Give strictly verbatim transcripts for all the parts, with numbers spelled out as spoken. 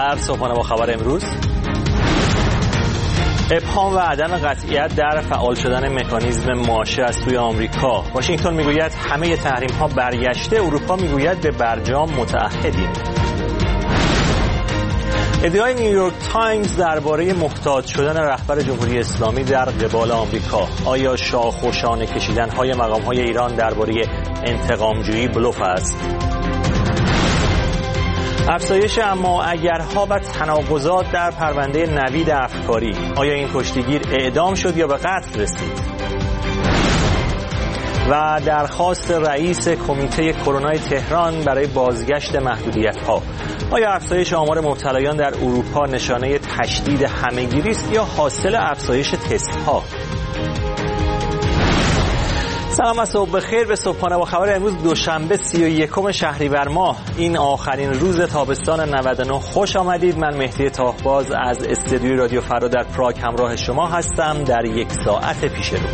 در صبحانه با خبر امروز. ابهام و عدم قطعیت در فعال شدن مکانیزم ماشه از سوی آمریکا. واشنگتن میگوید همه تحریم‌ها برگشته، اروپا میگوید به برجام متعهدیم. ادعای نیویورک تایمز درباره محتاط شدن رهبر جمهوری اسلامی در قبال آمریکا. آیا شاخ و شانه کشیدن‌های مقام‌های ایران درباره انتقام‌جویی بلوف است؟ افزایش اما اگرها و تناقضات در پرونده نوید افکاری. آیا این کشتیگیر اعدام شد یا به قتل رسید؟ و درخواست رئیس کمیته کرونا تهران برای بازگشت محدودیت‌ها. آیا افزایش آمار مبتلایان در اروپا نشانه تشدید همه‌گیری است یا حاصل افزایش تست‌ها؟ سلام و صبح بخیر. به صبحانه با خبر امروز دوشنبه سی و یکم شهریور ماه، این آخرین روز تابستان نود و نه، خوش آمدید. من مهدی تاهباز از استودیوی رادیو فردا در پراگ همراه شما هستم در یک ساعت پیش رو.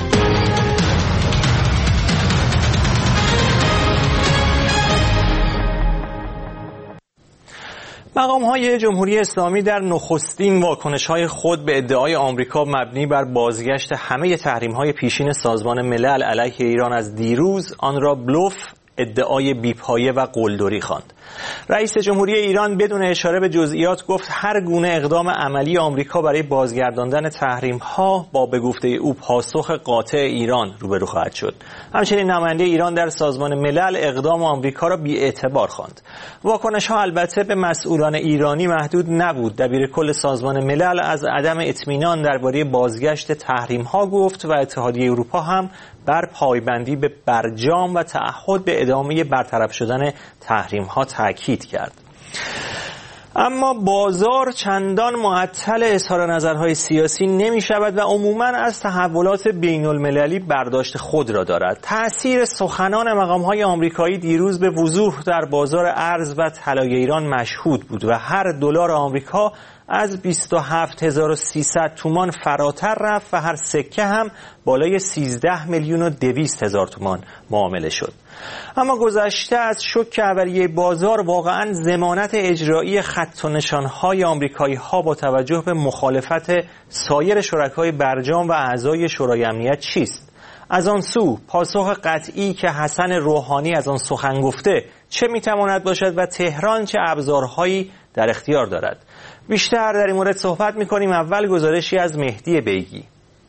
مقام‌های جمهوری اسلامی در نخستین واکنش‌های خود به ادعای آمریکا مبنی بر بازگشت همه تحریم‌های پیشین سازمان ملل علیه ایران از دیروز آن را بلوف، ادعای بی‌پایه و قلدری خواند. رئیس جمهوری ایران بدون اشاره به جزئیات گفت هر گونه اقدام عملی آمریکا برای بازگرداندن تحریم‌ها با به گفته او پاسخ قاطع ایران روبرو خواهد شد. همچنین نماینده ایران در سازمان ملل اقدام آمریکا را بی‌اعتبار خواند. واکنش‌ها البته به مسئولان ایرانی محدود نبود. دبیر کل سازمان ملل از عدم اطمینان درباره بازگشت تحریم‌ها گفت و اتحادیه اروپا هم بر پایبندی به برجام و تعهد به ادامه برطرف شدن تحریم‌ها تاکید کرد. اما بازار چندان معطل اظهار نظرهای سیاسی نمی شود و عموماً از تحولات بین المللی برداشت خود را دارد. تأثیر سخنان مقام‌های آمریکایی دیروز به وضوح در بازار ارز و طلای ایران مشهود بود و هر دلار آمریکا از بیست و هفت هزار و سیصد تومان فراتر رفت و هر سکه هم بالای سیزده میلیون و دویست هزار تومان معامله شد. اما گذشته از شوک اولیه بازار، واقعاً ضمانت اجرایی خط و نشانهای آمریکایی ها با توجه به مخالفت سایر شرکای برجام و اعضای شورای امنیت چیست؟ از آن سو پاسخ قطعی که حسن روحانی از آن سخن گفته چه میتواند باشد و تهران چه ابزارهایی در اختیار دارد؟ بیشتر در این مورد صحبت میکنیم. اول گزارشی از مهدی بیگی.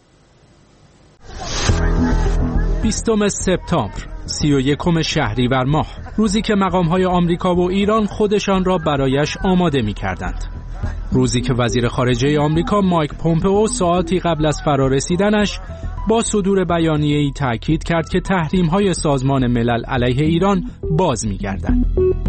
بیستم سپتامبر، سی و یکم شهریور ماه، روزی که مقام‌های آمریکا و ایران خودشان را برایش آماده می‌کردند. روزی که وزیر خارجه آمریکا مایک پومپئو ساعتی قبل از فرارسیدنش با صدور بیانیه‌ای تاکید کرد که تحریم‌های سازمان ملل علیه ایران باز می‌گردند.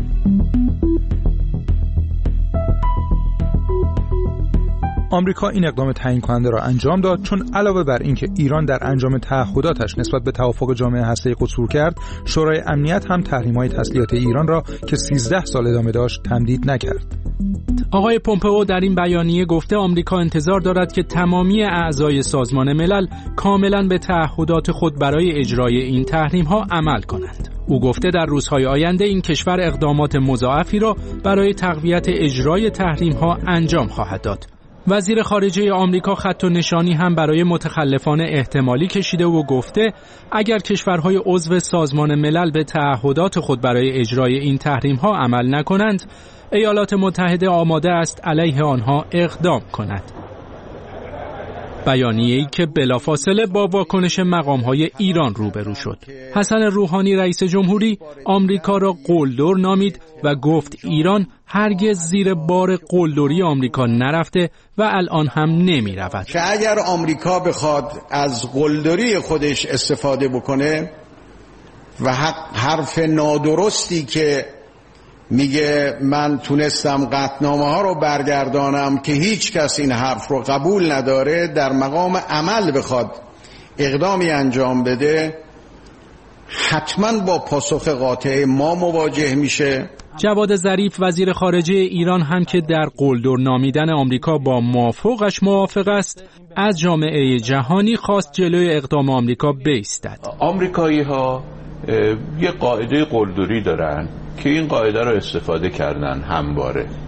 آمریکا این اقدام تعیین کننده را انجام داد چون علاوه بر اینکه ایران در انجام تعهداتش نسبت به توافق جامعه هسته‌ای قصور کرد، شورای امنیت هم تحریم‌های تسلیحات ایران را که سیزده سال ادامه داشت تمدید نکرد. آقای پومپئو در این بیانیه گفته آمریکا انتظار دارد که تمامی اعضای سازمان ملل کاملاً به تعهدات خود برای اجرای این تحریم‌ها عمل کنند. او گفته در روزهای آینده این کشور اقدامات مضاعفی را برای تقویت اجرای تحریم‌ها انجام خواهد داد. وزیر خارجه آمریکا خط و نشانی هم برای متخلفان احتمالی کشیده و گفته اگر کشورهای عضو سازمان ملل به تعهدات خود برای اجرای این تحریم‌ها عمل نکنند، ایالات متحده آماده است علیه آنها اقدام کند. بیانیه‌ای که بلافاصله با واکنش مقام‌های ایران روبرو شد. حسن روحانی رئیس جمهوری آمریکا را قلدر نامید و گفت ایران هرگز زیر بار قلدری آمریکا نرفته و الان هم نمی رود. که اگر آمریکا بخواد از قلدری خودش استفاده بکنه و حرف نادرستی که میگه من تونستم قطعنامه ها رو برگردانم که هیچ کس این حرف رو قبول نداره، در مقام عمل بخواد اقدامی انجام بده، حتما با پاسخ قاطع ما مواجه میشه. جواد ظریف وزیر خارجه ایران هم که در قلدر نامیدن آمریکا با مافوقش موافق است، از جامعه جهانی خواست جلوی اقدام آمریکا بایستد. آمریکایی ها یه قاعده قلدری دارن که این قاعده رو استفاده کردن همواره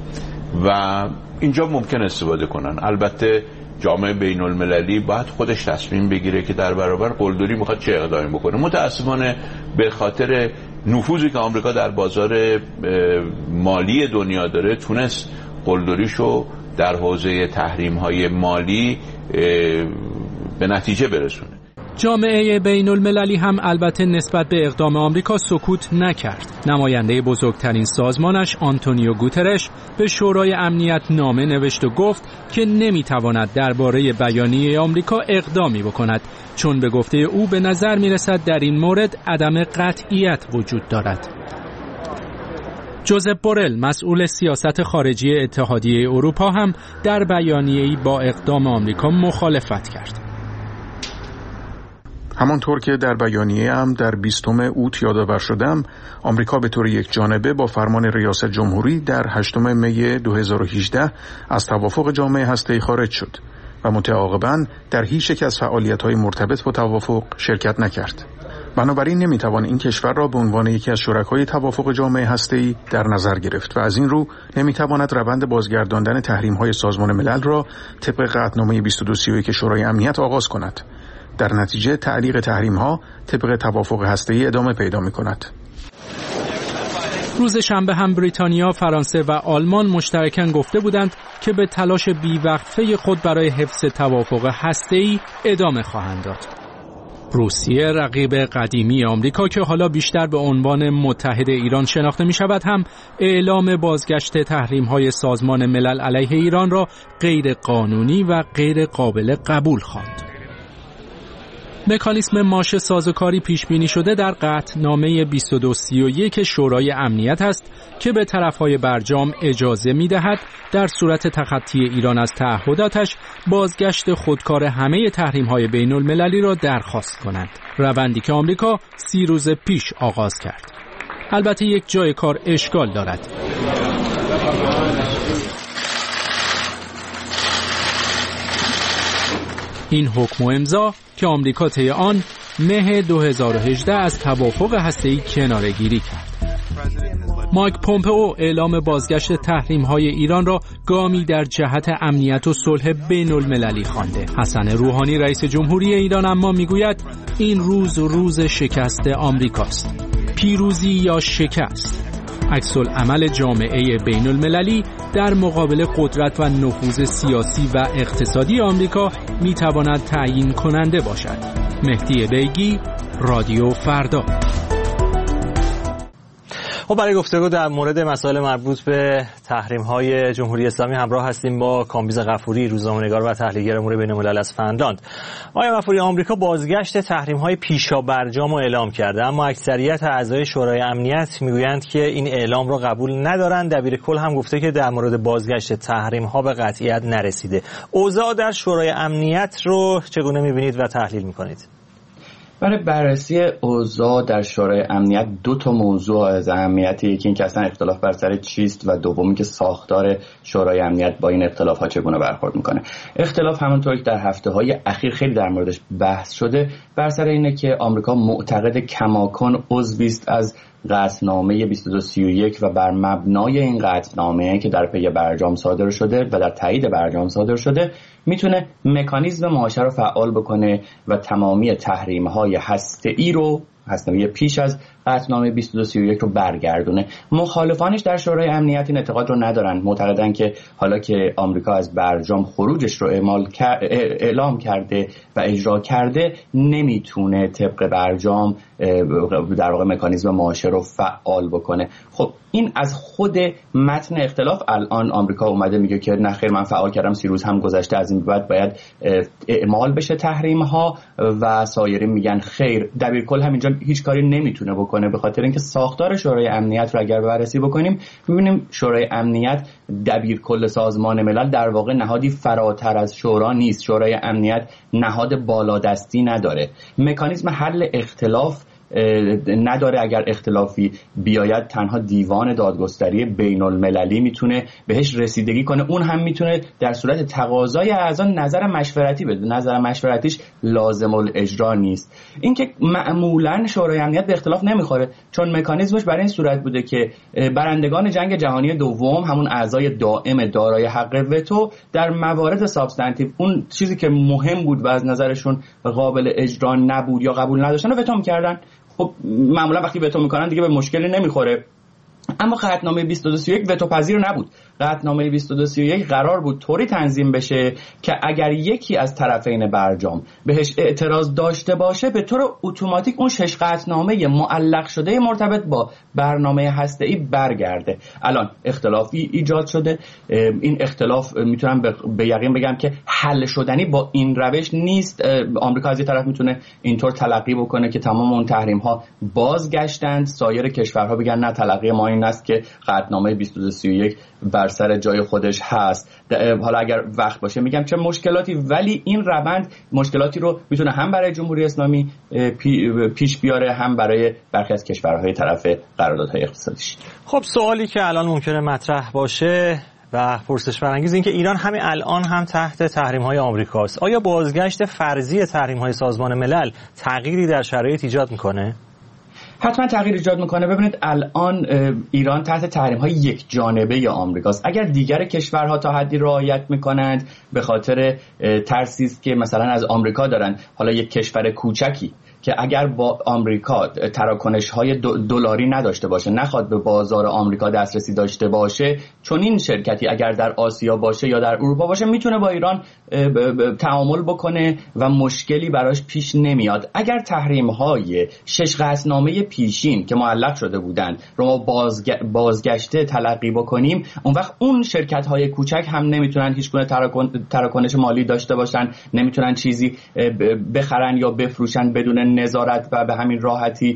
و اینجا ممکن استفاده کنن. البته جامعه بین المللی باید خودش تصمیم بگیره که در برابر قلدری میخواد چه اقدامی بکنه. متاسفانه به خاطر نفوذی که آمریکا در بازار مالی دنیا داره تونست قلدریشو در حوزه تحریم‌های مالی به نتیجه برسونه. جامعه بین المللی هم البته نسبت به اقدام آمریکا سکوت نکرد. نماینده بزرگترین سازمانش آنتونیو گوترش به شورای امنیت نامه نوشت و گفت که نمیتواند درباره بیانیه آمریکا اقدامی بکند، چون به گفته او به نظر میرسد در این مورد عدم قطعیت وجود دارد. جوزپ بورل، مسئول سیاست خارجی اتحادیه اروپا، هم در بیانیه‌ای با اقدام آمریکا مخالفت کرد. همانطور که در بیانیه هم در بیستم اوت یادآور شدم، آمریکا به طور یک جانبه با فرمان ریاست جمهوری در هشتم می دو هزار و هجده از توافق جامعه هسته‌ای خارج شد و متعاقباً در هیچ یک از فعالیت‌های مرتبط با توافق شرکت نکرد. بنابراین نمیتوان این کشور را به عنوان یکی از شرکای توافق جامعه هسته‌ای در نظر گرفت و از این رو نمیتواند روند بازگرداندن تحریم‌های سازمان ملل را طبق قطعنامه بیست و دو سی و یک شورای امنیت آغاز کند. در نتیجه تعلیق تحریم‌ها طبق توافق هسته‌ای ادامه پیدا می‌کند. روز شنبه هم بریتانیا، فرانسه و آلمان مشترکاً گفته بودند که به تلاش بی‌وقفه خود برای حفظ توافق هسته‌ای ادامه خواهند داد. روسیه، رقیب قدیمی آمریکا که حالا بیشتر به عنوان متحد ایران شناخته می شود، هم اعلام بازگشت تحریم‌های سازمان ملل علیه ایران را غیر قانونی و غیر قابل قبول خواند. مکانیسم ماشه سازوکاری پیش بینی شده در قطعنامه بیست و دو سی و یک شورای امنیت است که به طرفهای برجام اجازه می دهد در صورت تخطی ایران از تعهداتش بازگشت خودکار همه تحریم‌های بین المللی را درخواست کنند. روندی که آمریکا سی روز پیش آغاز کرد. البته یک جای کار اشکال دارد. این حکم و امضا که آمریکا طی آن مه دو هزار و هجده از توافق هسته‌ای کناره‌گیری کرد. مایک پومپئو اعلام بازگشت تحریم‌های ایران را گامی در جهت امنیت و صلح بین المللی خوانده. حسن روحانی رئیس جمهوری ایران اما میگوید این روز روز شکست آمریکاست. پیروزی یا شکست. عکس العمل جامعه بین المللی در مقابل قدرت و نفوذ سیاسی و اقتصادی آمریکا می تواند تعیین کننده باشد. مهدی بیگی، رادیو فردا. خب برای گفتگو در مورد مسائل مربوط به تحریم‌های جمهوری اسلامی همراه هستیم با کامبیز غفوری، روزنامه‌نگار و تحلیلگر امور بین‌الملل از فنلاند. آقای غفوری، آمریکا بازگشت تحریم‌های پیشابرجام را اعلام کرده، اما اکثریت اعضای شورای امنیت میگویند که این اعلام را قبول ندارند. دبیرکل هم گفته که در مورد بازگشت تحریم‌ها به قطعیت نرسیده. اوضاع در شورای امنیت رو چگونه می‌بینید و تحلیل می‌کنید؟ برای بررسی اوضاع در شورای امنیت دو تا موضوع از اهمیت، یکی این که اصلا اختلاف بر سر چیست و دومی که ساختار شورای امنیت با این اختلافات چگونه برخورد میکنه. اختلاف همونطور که در هفته‌های اخیر خیلی در موردش بحث شده بر سر اینه که آمریکا معتقد کماکان عضوی است از قطعنامه بیست و دو سی و یک و بر مبنای این قطعنامه که در پی برجام صادر شده و در تایید برجام صادر شده میتونه مکانیزم ماشه رو فعال بکنه و تمامی تحریم‌های هسته‌ای رو هسته‌ای پیش از قطعنامه بیست و دو سی و یک رو برگردونه. مخالفانش در شورای امنیت این اعتقاد رو ندارن، معتقدن که حالا که آمریکا از برجام خروجش رو اعمال اعلام کرده و اجرا کرده نمیتونه طبق برجام در واقع مکانیزم ماشه رو فعال بکنه. خب این از خود متن اختلاف. الان آمریکا اومده میگه که نه خیر، من فعال کردم، سی روز هم گذشته، از این بعد باید اعمال بشه تحریم ها، و سایرین میگن خیر. دبیرکل همینجا هیچ کاری نمیتونه بکنه، به خاطر اینکه ساختار شورای امنیت رو اگر بررسی بکنیم میبینیم شورای امنیت دبیرکل سازمان ملل در واقع نهادی فراتر از شورا نیست. شورای امنیت نهاد بالادستی نداره. مکانیزم حل اختلاف نداره. اگر اختلافی بیاید تنها دیوان دادگستری بین المللی میتونه بهش رسیدگی کنه، اون هم میتونه در صورت تقاضای اعضا نظر مشورتی بده. نظر مشورتیش لازم الاجرا نیست. این که معمولا شورای امنیت به اختلاف نمیخوره، چون مکانیزمش برای این صورت بوده که برندگان جنگ جهانی دوم، همون اعضای دائم دارای حق وتو، در موارد سابستانتیو اون چیزی که مهم بود و از نظرشون قابل اجرا نبود یا قبول نداشتن وتو میکردن. خب معمولا وقتی وتو میکنن دیگه به مشکلی نمیخوره. اما قطعنامه بیست و دو سی و یک وتو پذیر نبود. قطعنامه بیست و دو سی و یک قرار بود طوری تنظیم بشه که اگر یکی از طرفین برجام بهش اعتراض داشته باشه به طور اتوماتیک اون شش قطعنامه معلق شده مرتبط با برنامه هسته‌ای برگرده. الان اختلافی ایجاد شده. این اختلاف میتونم به یقین بگم که حل شدنی با این روش نیست. آمریکا از یه طرف میتونه اینطور تلقی بکنه که تمام اون تحریم ها بازگشتند، سایر کشورها بگن نه، تلقی ما این است که قطعنامه بیست و دو سی و یک بر سر جای خودش هست. حالا اگر وقت باشه میگم چه مشکلاتی، ولی این روند مشکلاتی رو میتونه هم برای جمهوری اسلامی پیش بیاره، هم برای برخی از کشورهای طرف قراردادهای اقتصادیش. خب سوالی که الان ممکنه مطرح باشه و پرسش برانگیز این که ایران همین الان هم تحت تحریم‌های آمریکاست. آیا بازگشت فرضی تحریم‌های سازمان ملل تغییری در شرایط ایجاد میکنه؟ حتما تغییر ایجاد میکنه. ببینید الان ایران تحت تحریم‌های یک جانبه آمریکاست. اگر دیگر کشورها تا حدی رعایت میکنند به خاطر ترسی است که مثلا از آمریکا دارن، حالا یک کشور کوچکی که اگر با آمریکا تراکنش‌های دلاری نداشته باشه، نخواد به بازار آمریکا دسترسی داشته باشه، چون این شرکتی اگر در آسیا باشه یا در اروپا باشه میتونه با ایران تعامل بکنه و مشکلی براش پیش نمیاد. اگر تحریم‌های شش قطعنامه پیشین که معلق شده بودند رو ما بازگ... بازگشته تلقی بکنیم، اون وقت اون شرکت‌های کوچک هم نمیتونن هیچ گونه تراکن... تراکنش مالی داشته باشن، نمیتونن چیزی بخرن یا بفروشن بدون نظارت و به همین راحتی.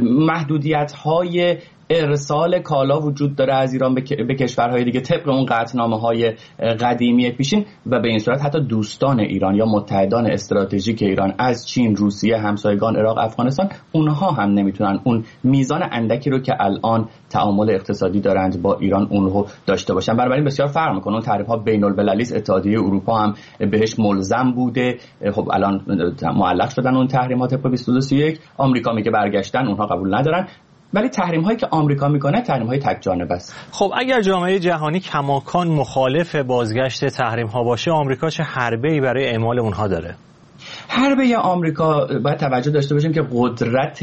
محدودیت‌های ارسال کالا وجود داره از ایران به کشورهای دیگه طبق اون قطعنامه‌های قدیمی پیشین و به این صورت حتی دوستان ایران یا متحدان استراتژیک ایران از چین، روسیه، همسایگان، عراق، افغانستان، اونها هم نمیتونن اون میزان اندکی رو که الان تعامل اقتصادی دارند با ایران اونها داشته باشن. بنابراین بسیار فرق میکنه. اون تحریم‌ها بین‌المللی، اتحادیه اروپا هم بهش ملزم بوده. خب الان معلق شدن اون تحریمات طبق بیست و دو سی و یک. آمریکا میگه برگشتن، اونها قبول ندارن. ولی تحریم هایی که آمریکا میکنه تحریم های تک جانبه است. خب اگر جامعه جهانی کماکان مخالف بازگشت تحریم ها باشه، آمریکا چه حربه‌ای برای اعمال اونها داره؟ حربه آمریکا باید توجه داشته باشیم که قدرت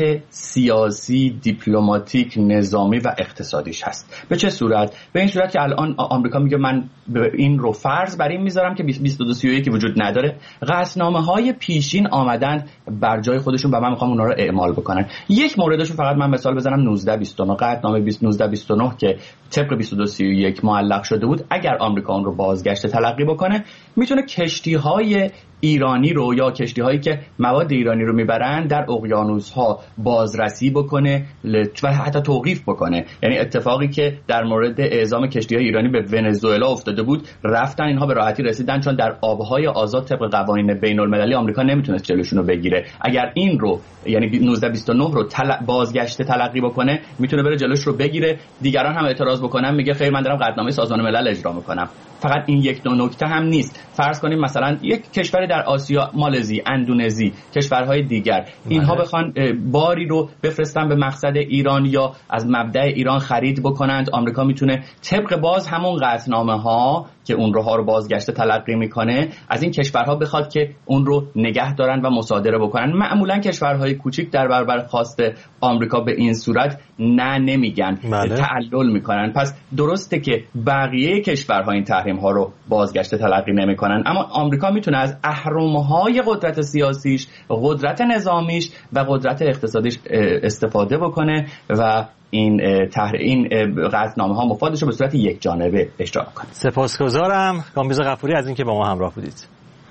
سیاسی، دیپلماتیک، نظامی و اقتصادیش هست. به چه صورت؟ به این صورت که الان آمریکا میگه من این رو فرض بر این میذارم که بیست و دو سی و یک وجود نداره. قطعنامه‌های پیشین آمدن بر جای خودشون و من میخوام اونها رو اعمال بکنن. یک موردشو فقط من مثال بزنم، نوزده بیست و نه، قطعنامه نوزده بیست و نه که طبق بیست و دو سی و یک معلق شده بود. اگر آمریکا اون رو بازگشت تلقی بکنه، میتونه کشتی‌های ایرانی رو یا کشتی هایی که مواد ایرانی رو میبرن در اقیانوس ها بازرسی بکنه و حتی توقیف بکنه. یعنی اتفاقی که در مورد اعزام کشتی های ایرانی به ونزوئلا افتاده بود، رفتن اینها به راحتی رسیدن چون در آبهای آزاد طبق قوانین بین المللی آمریکا نمیتونست جلوشون رو بگیره. اگر این رو یعنی نوزده بیست و نه رو تل... بازگشت تلقی بکنه، میتونه بره جلوش رو بگیره. دیگران هم اعتراض بکنن، میگه خیر من دارم قطعنامه سازمان ملل اجرا میکنم. فقط این یک دو نکته هم نیست. فرض کنیم مثلا یک کشور در آسیا، مالزی، اندونزی، کشورهای دیگر، اینها بخوان باری رو بفرستن به مقصد ایران یا از مبدأ ایران خرید بکنند، آمریکا میتونه طبق باز همون قطعنامه ها که اون روها رو بازگشت تلقی میکنه از این کشورها بخواد که اون رو نگه دارن و مصادره بکنن. معمولا کشورهای کوچیک در برابر خواست آمریکا به این صورت نه نمیگن، بله. تعلل میکنن. پس درسته که بقیه کشورها این تحریم ها رو بازگشت تلقی نمیکنن، اما آمریکا میتونه از اهرم‌های قدرت سیاسیش، قدرت نظامیش و قدرت اقتصادیش استفاده بکنه و این تحریم این قطعنامه ها مفادش رو به صورت یک جانبه اجرا کنه. سپاسگزارم کامبیز غفوری از اینکه با ما همراه بودید.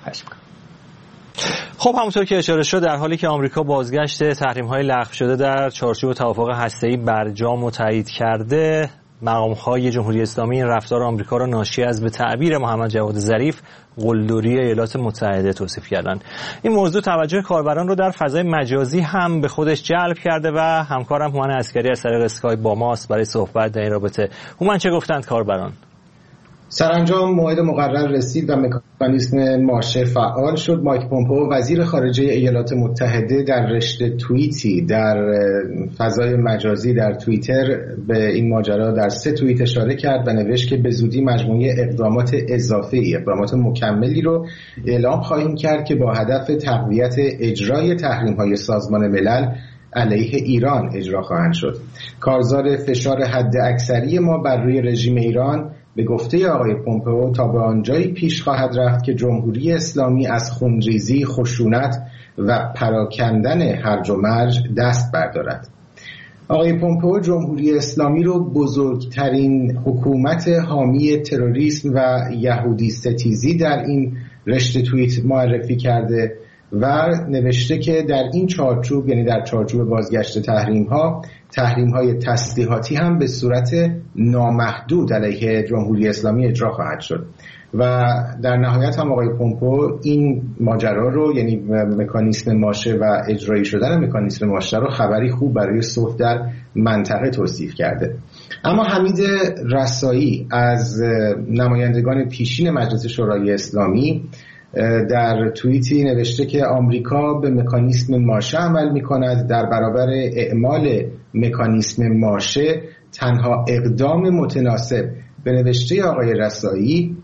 خب همونطور که اشاره شد، در حالی که آمریکا بازگشت تحریم‌های لغو شده در چارچوب توافق هسته‌ای برجام و تایید کرده، مقام‌های جمهوری اسلامی این رفتار آمریکا را ناشی از به تعبیر محمد جواد ظریف قلدری ایالات متحده توصیف کردند. این موضوع توجه کاربران رو در فضای مجازی هم به خودش جلب کرده و همکارم هومن عسکری از طریق اسکایپ با ماست برای صحبت در این رابطه. هومن، چه گفتند کاربران؟ سرانجام موعد مقرر رسید و مکانیسم مارشه فعال شد. مایک پومپئو وزیر خارجه ایالات متحده در رشته توییتی در فضای مجازی در توییتر به این ماجرا در سه توییت اشاره کرد و نوشت که به زودی مجموعه اقدامات اضافی، اقدامات مکملی رو اعلام خواهیم کرد که با هدف تقویت اجرای تحریم‌های سازمان ملل علیه ایران اجرا خواهند شد. کارزار فشار حد اکثری ما بر روی رژیم ایران به گفته آقای پومپئو تا به آنجایی پیش خواهد رفت که جمهوری اسلامی از خونریزی، خشونت و پراکندن هرج و مرج دست بردارد. آقای پومپئو جمهوری اسلامی رو بزرگترین حکومت حامی تروریسم و یهودی ستیزی در این رشته توییت معرفی کرده و نوشته که در این چارچوب، یعنی در چارچوب بازگشت تحریم ها، تحریم های تسلیحاتی هم به صورت نامحدود علیه جمهوری اسلامی اجرا خواهد شد. و در نهایت هم آقای پومپئو این ماجرا رو، یعنی مکانیسم ماشه و اجرایی شدن مکانیسم ماشه رو خبری خوب برای صلح در منطقه توصیف کرده. اما حمید رسایی از نمایندگان پیشین مجلس شورای اسلامی در توییتی نوشته که آمریکا به مکانیسم ماشه عمل می‌کند. در برابر اعمال مکانیسم ماشه تنها اقدام متناسب به نوشته آقای رسایی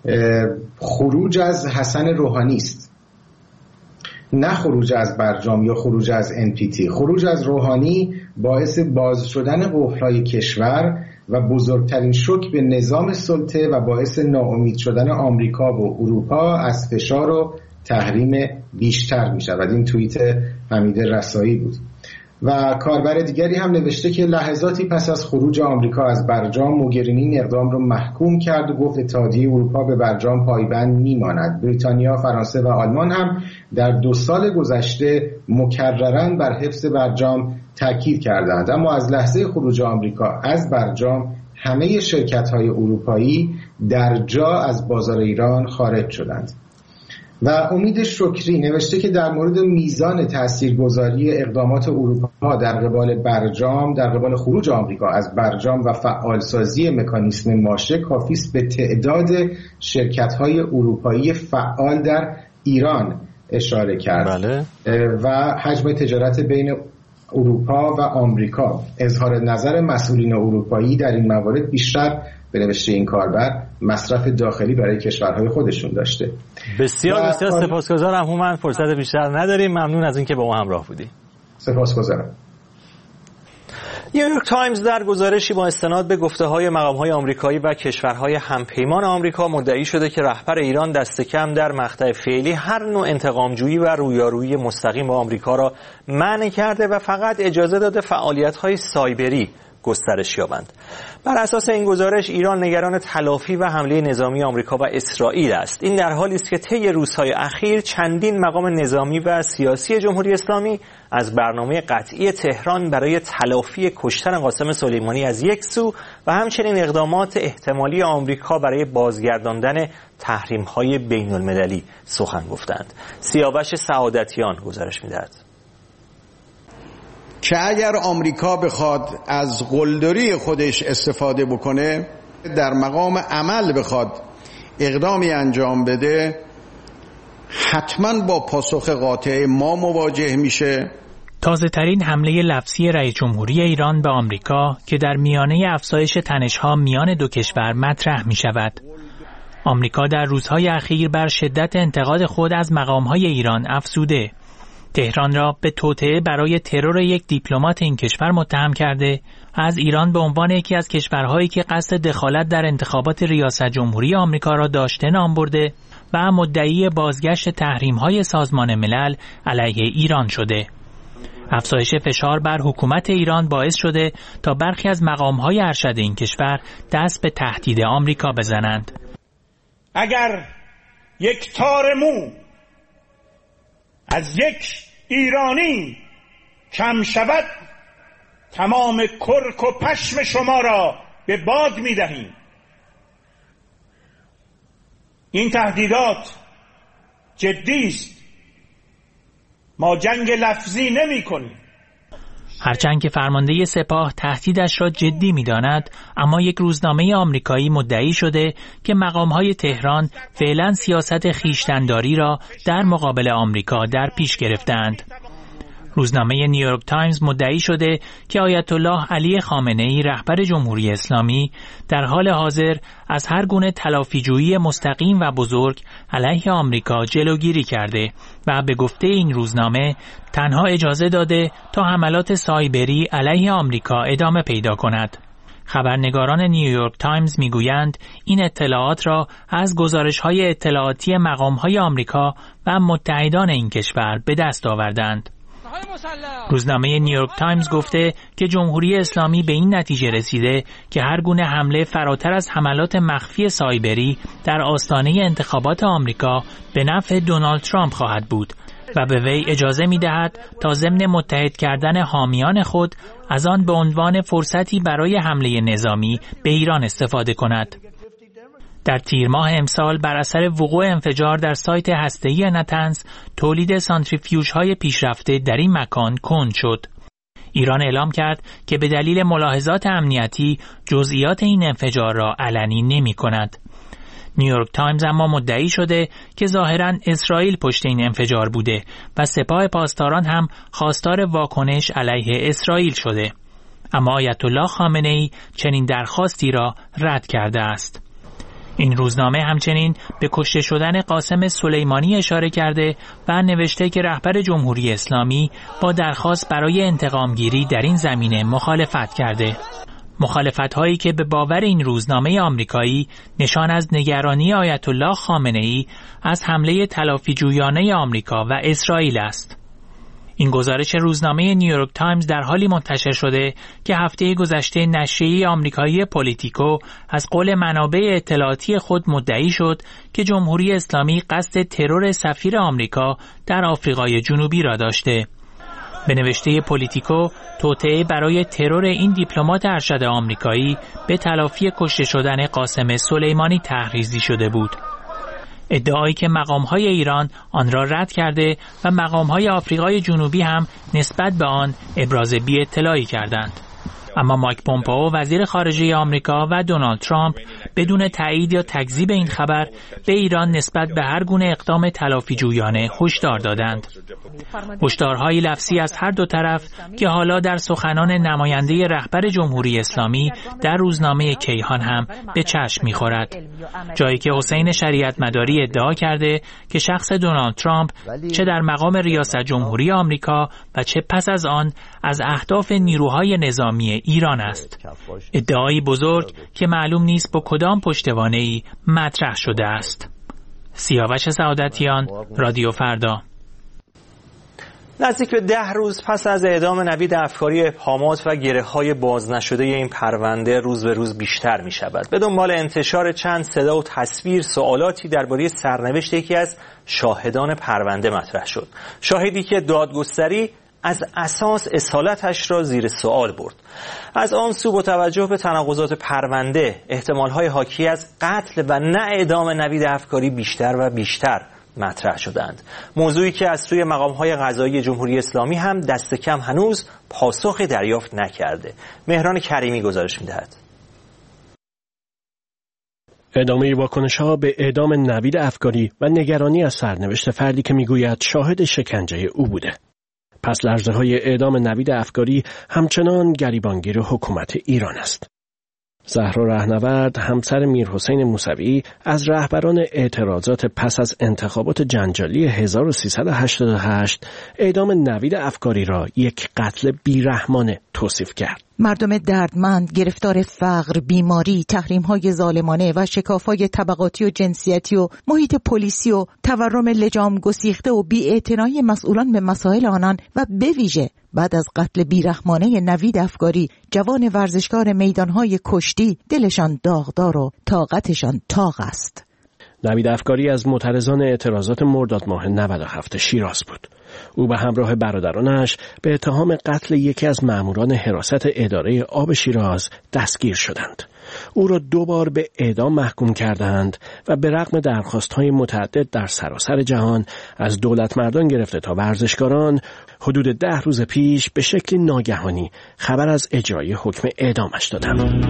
خروج از حسن روحانی است، نه خروج از برجام یا خروج از ان پی تی. خروج از روحانی باعث باز شدن قفل‌های کشور و بزرگترین شوک به نظام سلطه و باعث ناامید شدن آمریکا و اروپا از فشار و تحریم بیشتر می شود. این توییت حمید رسایی بود. و کاربر دیگری هم نوشته که لحظاتی پس از خروج آمریکا از برجام، موگرینی این اقدام رو محکوم کرد و گفت اتحادیه اروپا به برجام پایبند میماند. بریتانیا، فرانسه و آلمان هم در دو سال گذشته مکرراً بر حفظ برجام تاکید کردند. اما از لحظه خروج آمریکا از برجام همه شرکت‌های اروپایی در جا از بازار ایران خارج شدند. و امید شکری نوشته که در مورد میزان تاثیرگذاری اقدامات اروپا در قبال برجام، در قبال خروج آمریکا از برجام و فعالسازی مکانیسم ماشه کافی است به تعداد شرکت‌های اروپایی فعال در ایران اشاره کرد. بله. و حجم تجارت بین اروپا و آمریکا. اظهار نظر مسئولین اروپایی در این موارد بیشتر به نوشته این کاربر مصرف داخلی برای کشورهای خودشون داشته. بسیار بسیار کار... سپاسگزارم هومن، فرصت بیشتر نداریم. ممنون از اینکه با ما همراه بودی. سپاسگزارم. نیویورک تایمز در گزارشی با استناد به گفته‌های مقام‌های آمریکایی و کشورهای همپیمان آمریکا مدعی شده که رهبر ایران دست کم در مقطع فعلی هر نوع انتقامجویی و رویارویی مستقیم با آمریکا را منع کرده و فقط اجازه داده فعالیت‌های سایبری گسترش یابند. بر اساس این گزارش ایران نگران تلافی و حمله نظامی آمریکا و اسرائیل است. این در حالی است که طی روزهای اخیر چندین مقام نظامی و سیاسی جمهوری اسلامی از برنامه قطعی تهران برای تلافی کشتن قاسم سلیمانی از یک سو و همچنین اقدامات احتمالی آمریکا برای بازگرداندن تحریم‌های بین‌المللی سخن گفتند. سیاوش سعادتیان گزارش می‌دهد. که اگر آمریکا بخواد از قلدری خودش استفاده بکنه، در مقام عمل بخواد اقدامی انجام بده، حتما با پاسخ قاطع ما مواجه میشه. تازه ترین حمله لفظی رئیس جمهوری ایران به آمریکا که در میانه افزایش تنش‌ها میان دو کشور مطرح می شود. آمریکا در روزهای اخیر بر شدت انتقاد خود از مقام‌های ایران افزوده. تهران را به توطئه برای ترور یک دیپلمات این کشور متهم کرده، از ایران به عنوان یکی از کشورهایی که قصد دخالت در انتخابات ریاست جمهوری آمریکا را داشته نام برده و مدعی بازگشت تحریم‌های سازمان ملل علیه ایران شده. افزایش فشار بر حکومت ایران باعث شده تا برخی از مقام‌های ارشد این کشور دست به تهدید آمریکا بزنند. اگر یک تار مو از یک ایرانی کم شود، تمام کرک و پشم شما را به باد می‌دهیم. این تهدیدات جدی است. ما جنگ لفظی نمی‌کنیم. هرچند که فرمانده سپاه تهدیدش را جدی می‌داند، اما یک روزنامه آمریکایی مدعی شده که مقام‌های تهران فعلا سیاست خویشتن‌داری را در مقابل آمریکا در پیش گرفتند. روزنامه نیویورک تایمز مدعی شده که آیت الله علی خامنه‌ای رهبر جمهوری اسلامی در حال حاضر از هر گونه تلافیجویی مستقیم و بزرگ علیه آمریکا جلوگیری کرده و به گفته این روزنامه تنها اجازه داده تا حملات سایبری علیه آمریکا ادامه پیدا کند. خبرنگاران نیویورک تایمز میگویند این اطلاعات را از گزارش‌های اطلاعاتی مقام‌های آمریکا و متحدان این کشور به دست آوردند. روزنامه نیویورک تایمز گفته که جمهوری اسلامی به این نتیجه رسیده که هر گونه حمله فراتر از حملات مخفی سایبری در آستانه انتخابات آمریکا به نفع دونالد ترامپ خواهد بود و به وی اجازه می دهد تا ضمن متحد کردن حامیان خود از آن به عنوان فرصتی برای حمله نظامی به ایران استفاده کند. در تیر ماه امسال بر اثر وقوع انفجار در سایت هسته‌ای نتنز، تولید سانتریفیوژهای پیشرفته در این مکان کند شد. ایران اعلام کرد که به دلیل ملاحظات امنیتی جزئیات این انفجار را علنی نمی کند. نیویورک تایمز اما مدعی شده که ظاهراً اسرائیل پشت این انفجار بوده و سپاه پاسداران هم خواستار واکنش علیه اسرائیل شده. اما آیت الله خامنه‌ای چنین درخواستی را رد کرده است. این روزنامه همچنین به کشته شدن قاسم سلیمانی اشاره کرده و نوشته که رهبر جمهوری اسلامی با درخواست برای انتقامگیری در این زمینه مخالفت کرده. مخالفت هایی که به باور این روزنامه آمریکایی نشان از نگرانی آیت الله خامنه‌ای از حمله تلافیجویانه آمریکا و اسرائیل است. این گزارش روزنامه نیویورک تایمز در حالی منتشر شده که هفته گذشته نشریه آمریکایی پولیتیکو از قول منابع اطلاعاتی خود مدعی شد که جمهوری اسلامی قصد ترور سفیر آمریکا در آفریقای جنوبی را داشته. به نوشته پولیتیکو، توطئه برای ترور این دیپلمات ارشد آمریکایی به تلافی کشته شدن قاسم سلیمانی طرحریزی شده بود. ادعایی که مقام‌های ایران آن را رد کرده و مقام‌های آفریقای جنوبی هم نسبت به آن ابراز بی‌اطلاعی کردند. اما مایک پومپئو وزیر خارجه آمریکا و دونالد ترامپ بدون تایید یا تکذیب این خبر به ایران نسبت به هر گونه اقدام تلافیجویانه هشدار دادند. هشدارهای لفظی از هر دو طرف که حالا در سخنان نماینده رهبر جمهوری اسلامی در روزنامه کیهان هم به چشم می‌خورد. جایی که حسین شریعت مداری ادعا کرده که شخص دونالد ترامپ چه در مقام ریاست جمهوری آمریکا و چه پس از آن از اهداف نیروهای نظامی ایران است. ادعایی بزرگ که معلوم نیست با کدام پشتوانه‌ای مطرح شده است. سیاوش سعادتیان، رادیو فردا. نزدیک به ده روز پس از اعدام نوید افکاری ابهامات و گره‌های باز نشده این پرونده روز به روز بیشتر می شود. به دنبال انتشار چند صدا و تصویر سوالاتی درباره سرنوشت یکی از شاهدان پرونده مطرح شد. شاهدی که دادگستری از اساس اصالتش را زیر سوال برد. از آن سو با توجه به تناقضات پرونده، احتمال‌های حاکی از قتل و نه اعدام نوید افکاری بیشتر و بیشتر مطرح شدند. موضوعی که از سوی مقام‌های قضایی جمهوری اسلامی هم دست کم هنوز پاسخ دریافت نکرده. مهران کریمی گزارش می‌دهد. ادامه واکنش‌ها به اعدام نوید افکاری و نگرانی از سرنوشت فردی که می‌گوید شاهد شکنجه او بوده. پس لرزه‌های اعدام نوید افکاری همچنان گریبانگیر حکومت ایران است. زهرا رهنورد، همسر میرحسین موسوی، از رهبران اعتراضات پس از انتخابات جنجالی هزار و سیصد و هشتاد و هشت اعدام نوید افکاری را یک قتل بیرحمانه توصیف کرد. مردم دردمند گرفتار فقر، بیماری، تحریم‌های ظالمانه و شکاف‌های طبقاتی و جنسیتی و محیط پلیسی و تورم لجام گسیخته و بی‌اعتنایی مسئولان به مسائل آنان و به ویژه بعد از قتل بیرحمانه نوید افکاری، جوان ورزشکار میدان‌های کشتی، دلشان داغدار و طاقتشان طاق است. نوید افکاری از معترضان اعتراضات مرداد ماه نود و هفت شیراز بود. او به همراه برادرانش به اتهام قتل یکی از ماموران حراست اداره آب شیراز دستگیر شدند. او را دو بار به اعدام محکوم کردند و به رغم درخواست‌های متعدد در سراسر جهان از دولتمردان گرفته تا ورزشکاران، حدود ده روز پیش به شکلی ناگهانی خبر از اجرای حکم اعدامش دادند.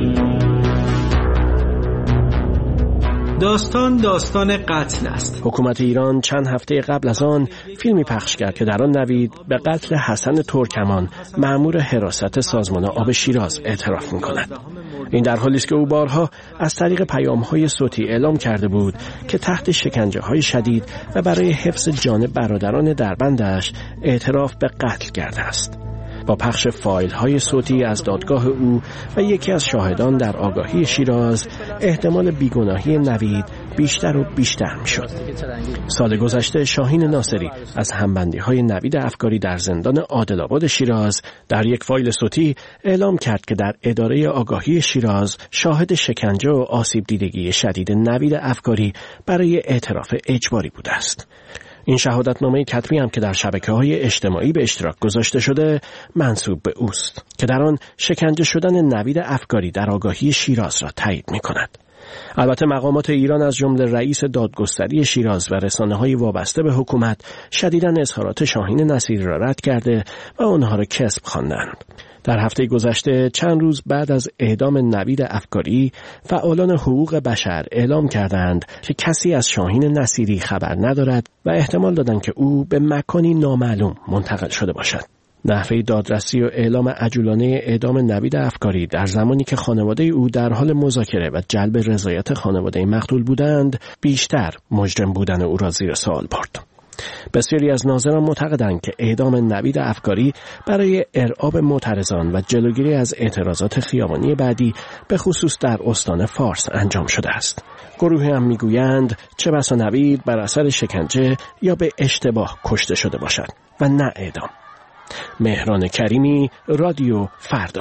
داستان داستان قتل است. حکومت ایران چند هفته قبل از آن فیلمی پخش کرد که در آن نوید به قتل حسن ترکمان مأمور حراست سازمان آب شیراز اعتراف می‌کند. این در حالی است که او بارها از طریق پیام‌های صوتی اعلام کرده بود که تحت شکنجه‌های شدید و برای حفظ جان برادران دربندش اعتراف به قتل کرده است. با پخش فایل‌های صوتی از دادگاه او و یکی از شاهدان در آگاهی شیراز، احتمال بیگناهی نوید بیشتر و بیشتر می‌شد. سال گذشته شاهین ناصری از همبندی‌های نوید افکاری در زندان عادل‌آباد شیراز در یک فایل صوتی اعلام کرد که در اداره آگاهی شیراز شاهد شکنجه و آسیب دیدگی شدید نوید افکاری برای اعتراف اجباری بوده است. این شهادتنامه کتبی هم که در شبکه‌های اجتماعی به اشتراک گذاشته شده منسوب به اوست که در آن شکنجه شدن نوید افکاری در آگاهی شیراز را تایید می‌کند. البته مقامات ایران از جمله رئیس دادگستری شیراز و رسانه‌های وابسته به حکومت شدیداً اظهارات شاهین نصیری را رد کرده و آنها را کذب خواندند. در هفته گذشته چند روز بعد از اعدام نوید افکاری، فعالان حقوق بشر اعلام کردند که کسی از شاهین نصیری خبر ندارد و احتمال دادند که او به مکانی نامعلوم منتقل شده باشد. نحوه دادرسی و اعلام عجولانه اعدام نوید افکاری در زمانی که خانواده او در حال مذاکره و جلب رضایت خانواده مقتول بودند، بیشتر مجرم بودن او را زیر سوال برد. بسیاری از ناظران معتقدند که اعدام نوید افکاری برای ارعاب معترضان و جلوگیری از اعتراضات خیابانی بعدی به خصوص در استان فارس انجام شده است. گروهی هم میگویند چه بسا نوید بر اثر شکنجه یا به اشتباه کشته شده باشد و نه اعدام. مهران کریمی، رادیو فردا.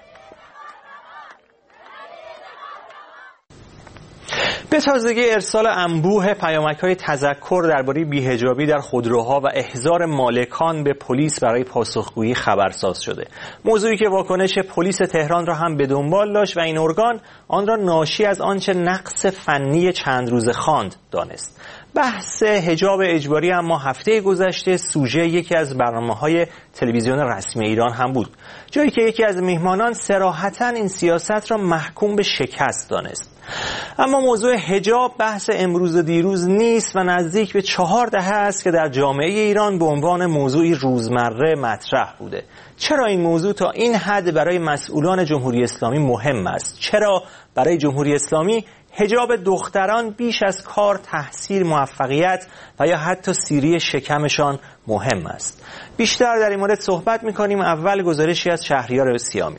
به تازگی ارسال انبوه پیامک‌های تذکر درباره بی‌حجابی در خودروها و احضار مالکان به پلیس برای پاسخگویی خبرساز شده. موضوعی که واکنش پلیس تهران را هم به دنبال داشت و این ارگان آن را ناشی از آنچه نقص فنی چند روز خواند دانست. بحث حجاب اجباری اما هفته گذشته سوژه یکی از برنامه‌های تلویزیون رسمی ایران هم بود، جایی که یکی از میهمانان صراحتاً این سیاست را محکوم به شکست دانست. اما موضوع حجاب بحث امروز و دیروز نیست و نزدیک به چهار دهه است که در جامعه ایران به عنوان موضوعی روزمره مطرح بوده. چرا این موضوع تا این حد برای مسئولان جمهوری اسلامی مهم است؟ چرا برای جمهوری اسلامی حجاب دختران بیش از کار، تحصیل، موفقیت و یا حتی سیری شکمشان مهم است؟ بیشتر در این مورد صحبت می‌کنیم. اول گزارشی از شهریار سیامی.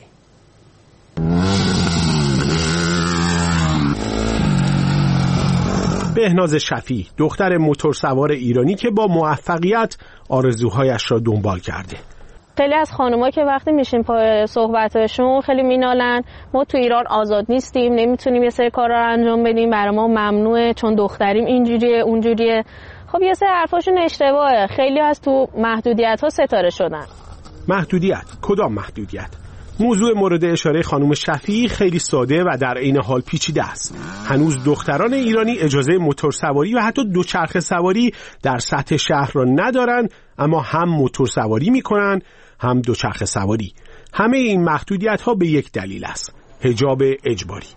بهناز شفیع، دختر موتورسوار ایرانی که با موفقیت آرزوهایش را دنبال کرده. خیلی از خانوما که وقتی میشیم پای صحبتشون خیلی مینالن ما تو ایران آزاد نیستیم، نمیتونیم یه سری کارا رو انجام بدیم، برای ما ممنوعه چون دختریم، اینجوریه اونجوریه. خب یه سری حرفاشون اشتباهه. خیلی از تو محدودیت ها ستاره شدن. محدودیت؟ کدام محدودیت؟ موضوع مورد اشاره خانم شفیعی خیلی ساده و در عین حال پیچیده است. هنوز دختران ایرانی اجازه موتورسواری و حتی دوچرخه سواری در سطح شهر را ندارند، اما هم موتورسواری میکنن هم دوچرخه سواری. همه این محدودیت ها به یک دلیل است: حجاب اجباری.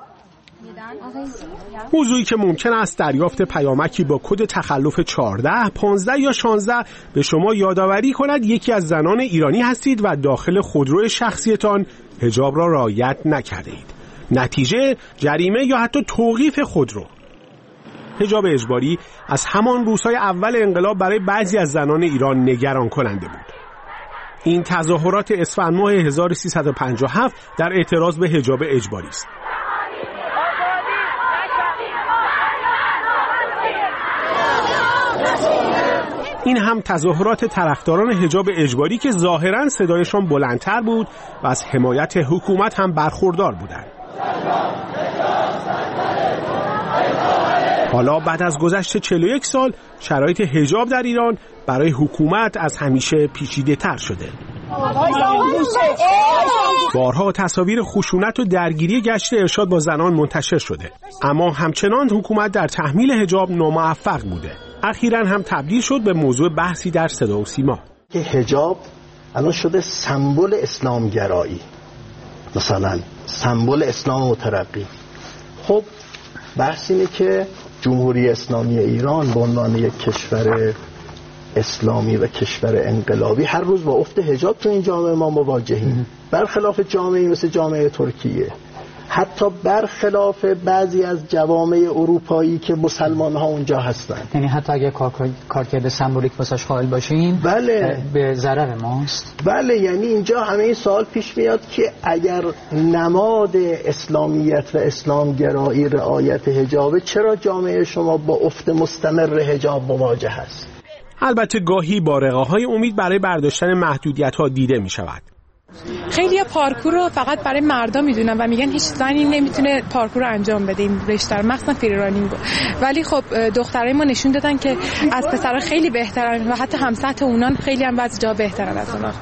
موضوعی که ممکن است دریافت پیامکی با کد تخلف چهارده، پانزده یا شانزده به شما یادآوری کند یکی از زنان ایرانی هستید و داخل خودرو شخصیتان حجاب را رعایت نکرده اید. نتیجه جریمه یا حتی توقیف خودرو. حجاب اجباری از همان روزهای اول انقلاب برای بعضی از زنان ایران نگران کننده بود. این تظاهرات اسفند ماه هزار و سیصد و پنجاه و هفت در اعتراض به حجاب اجباری است. این هم تظاهرات طرفداران حجاب اجباری که ظاهراً صدایشان بلندتر بود و از حمایت حکومت هم برخوردار بودند. حالا بعد از گذشت چهل و یک سال شرایط حجاب در ایران برای حکومت از همیشه پیچیده تر شده. بارها تصاویر خشونت و درگیری گشت ارشاد با زنان منتشر شده، اما همچنان حکومت در تحمیل حجاب ناموفق بوده. اخیراً هم تبدیل شد به موضوع بحثی در صدا و سیما که حجاب الان شده سمبل اسلامگرایی، مثلا سمبل اسلام مترقی. خب بحث اینه که جمهوری اسلامی ایران به عنوان یک کشور اسلامی و کشور انقلابی هر روز با افت حجاب تو این جامعه ما مواجهیم، برخلاف جامعه مثل جامعه ترکیه، حتی برخلاف بعضی از جوامع اروپایی که مسلمان ها اونجا هستن. یعنی حتی اگه کارکرد سمبولیک واسش قائل باشیم بله به ضرر ماست. بله، یعنی اینجا همه این سوال پیش میاد که اگر نماد اسلامیت و اسلامگرایی رعایت حجاب، چرا جامعه شما با افت مستمر حجاب مواجه است؟ البته گاهی بارقه‌های امید برای برداشتن محدودیت‌ها دیده می‌شود. خیلی پارکور رو فقط برای مردا میدونن و میگن هیچ زنی نمیتونه پارکور رو انجام بده این رشته رو، مخصوصا فری رانینگ. ولی خب دخترای ما نشون دادن که از پسرا خیلی بهترن و حتی هم سطح اونان خیلی هم بعضی جا بهترن از اونا.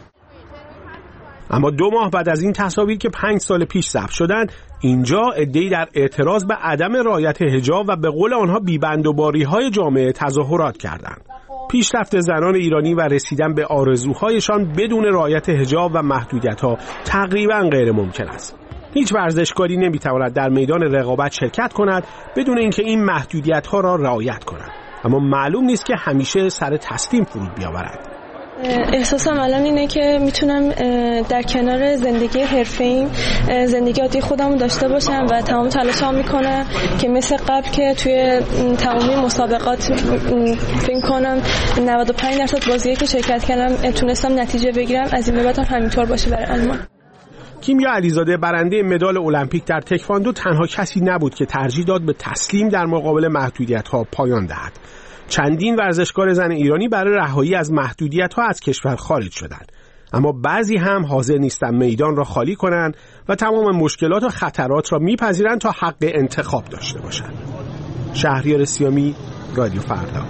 اما دو ماه بعد از این تصاویر که پنج سال پیش ثبت شدند، اینجا عده‌ای در اعتراض به عدم رعایت حجاب و به قول آنها بی‌بندوباری‌های جامعه تظاهرات کردند. پیشرفت زنان ایرانی و رسیدن به آرزوهایشان بدون رعایت حجاب و محدودیت‌ها تقریباً غیر ممکن است. هیچ ورزشکاری نمی‌تواند در میدان رقابت شرکت کند بدون اینکه این محدودیت‌ها را رعایت کند. اما معلوم نیست که همیشه سر تسلیم فرود بیاورد. احساسم الان اینه که میتونم در کنار زندگی حرفه‌ایم زندگی عادی خودم داشته باشم و تمام تلاشام میکنم که مثل قبل که توی تمامی مسابقات فکر کنم نود و پنج درصد بازیه که شرکت کردم تونستم نتیجه بگیرم، از این به بعد هم همینطور باشه برای آلمان. کیمیا علیزاده برنده مدال المپیک در تکواندو تنها کسی نبود که ترجیح داد به تسلیم در مقابل محدودیت‌ها پایان دهد. چندین ورزشکار زن ایرانی برای رهایی از محدودیت‌ها از کشور خارج شدند، اما بعضی هم حاضر نیستند میدان را خالی کنند و تمام مشکلات و خطرات را میپذیرند تا حق انتخاب داشته باشند. شهریار سیامی، رادیو فردا.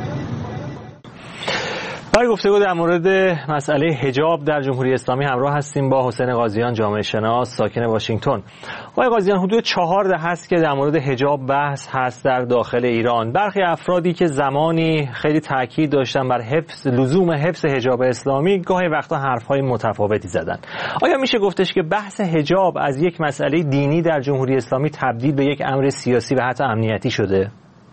برای گفتگو در مورد مسئله حجاب در جمهوری اسلامی همراه هستیم با حسین قاضیان، جامعه شناس ساکن واشنگتن. آقای قاضیان، حدود چهار دهه هست که در مورد حجاب بحث هست در داخل ایران. برخی افرادی که زمانی خیلی تاکید داشتن بر حفظ لزوم حفظ حجاب اسلامی، گاهی وقتا حرف‌های متفاوتی زدن. آیا میشه گفتش که بحث حجاب از یک مسئله دینی در جمهوری اسلامی تبدیل به یک امر سیاسی و حتی امنیتی شده؟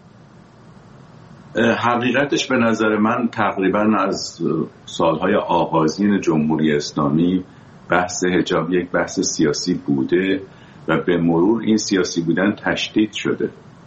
حقیقتش به نظر من تقریبا از سالهای آغازین جمهوری اسلامی بحث حجاب یک بحث سیاسی بوده و به مرور این سیاسی بودن تشدید شده.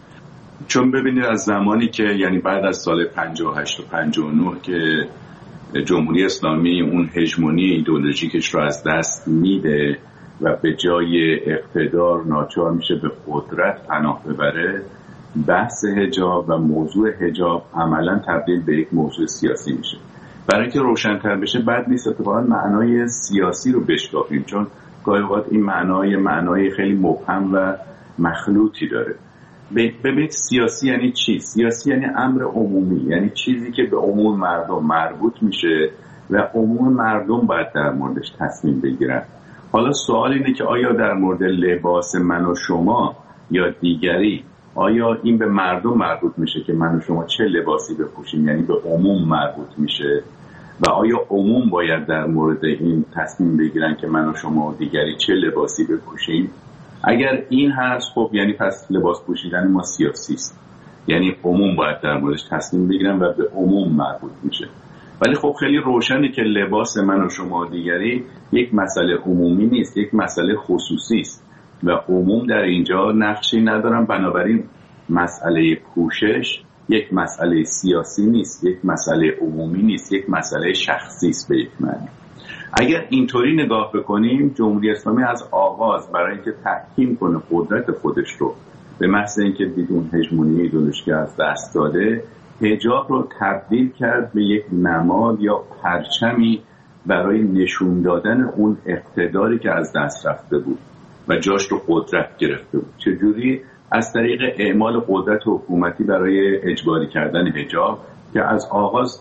چون ببینید از زمانی که یعنی بعد از سال پنجاه و هشت و پنجاه و نه که جمهوری اسلامی اون هژمونی ایدئولوژیکش رو از دست میده و به جای اقتدار ناچار میشه به قدرت پناه ببره، بحث حجاب و موضوع حجاب عملا تبدیل به یک موضوع سیاسی میشه. برای اینکه روشن‌تر بشه بد نیست اتفاقا معنای سیاسی رو بشکافیم، چون گاهی اوقات این معنای معنای خیلی مبهم و مخلوطی داره. ببینید سیاسی یعنی چی؟ سیاسی یعنی امر عمومی، یعنی چیزی که به عموم مردم مربوط میشه و عموم مردم باید در موردش تصمیم بگیرن. حالا سوال اینه که آیا در مورد لباس من و شما یا دیگری آیا این به مردم مربوط میشه که من و شما چه لباسی بپوشیم، یعنی به عموم مربوط میشه و آیا عموم باید در مورد این تصمیم بگیرن که من و شما و دیگری چه لباسی بپوشیم؟ اگر این هست خب یعنی پس لباس پوشیدن ما سیاسی است، یعنی عموم باید در موردش تصمیم بگیرن و به عموم مربوط میشه. ولی خب خیلی روشنه که لباس من و شما و دیگری یک مسئله عمومی نیست، یک مسئله خصوصی است و عموم در اینجا نقشی ندارن. بنابراین مسئله پوشش یک مسئله سیاسی نیست، یک مسئله عمومی نیست، یک مسئله شخصی است به یک معنی. اگر اینطوری نگاه بکنیم، جمهوری اسلامی از آغاز برای اینکه تحکیم کنه قدرت خودش رو به محض اینکه دید اون هژمونی ایدئولوژیک از دست داده، حجاب رو تبدیل کرد به یک نماد یا پرچمی برای نشون دادن اون اقتداری که از دست رفته بود و جاش رو قدرت گرفته بود. چجوری؟ از طریق اعمال قدرت حکومتی برای اجباری کردن حجاب که از آغاز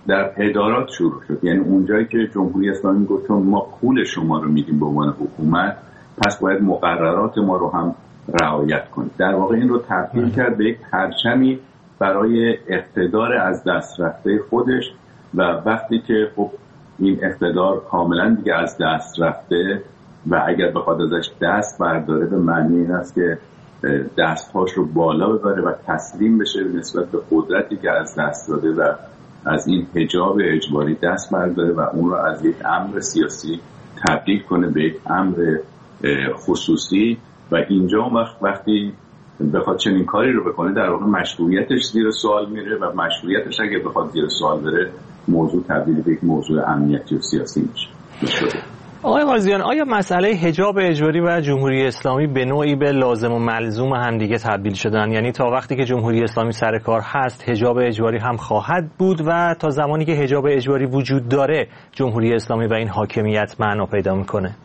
در ادارات شروع شد. یعنی اونجایی که جمهوری اسلامی گفت ما پول شما رو میدیم به عنوان حکومت، پس باید مقررات ما رو هم رعایت کنید. در واقع این رو تبدیل کرد به یک پرچمی برای اقتدار از دست رفته خودش و وقتی که خب این اقتدار کاملا دیگه از دست رفته و اگر بخواد ازش دست برداره به معنی این است که دستهاش رو بالا ببره و تسلیم بشه نسبت به قدرتی که از دست داده و از این حجاب اجباری دست برداره و اون رو از یک امر سیاسی تبدیل کنه به یک امر خصوصی و اینجا وقت وقتی بخواد چنین کاری رو بکنه در واقع مشروعیتش زیر سوال میره و مشروعیتش اگه بخواد زیر سوال بره موضوع تبدیل به یک موضوع امنیتی و سیاسی میشه. آقای قاضیان، آیا مسئله حجاب اجباری و جمهوری اسلامی به نوعی به لازم و ملزوم همدیگه تبدیل شدن؟ یعنی تا وقتی که جمهوری اسلامی سر کار هست حجاب اجباری هم خواهد بود و تا زمانی که حجاب اجباری وجود داره جمهوری اسلامی و این حاکمیت معنا پیدا میکنه؟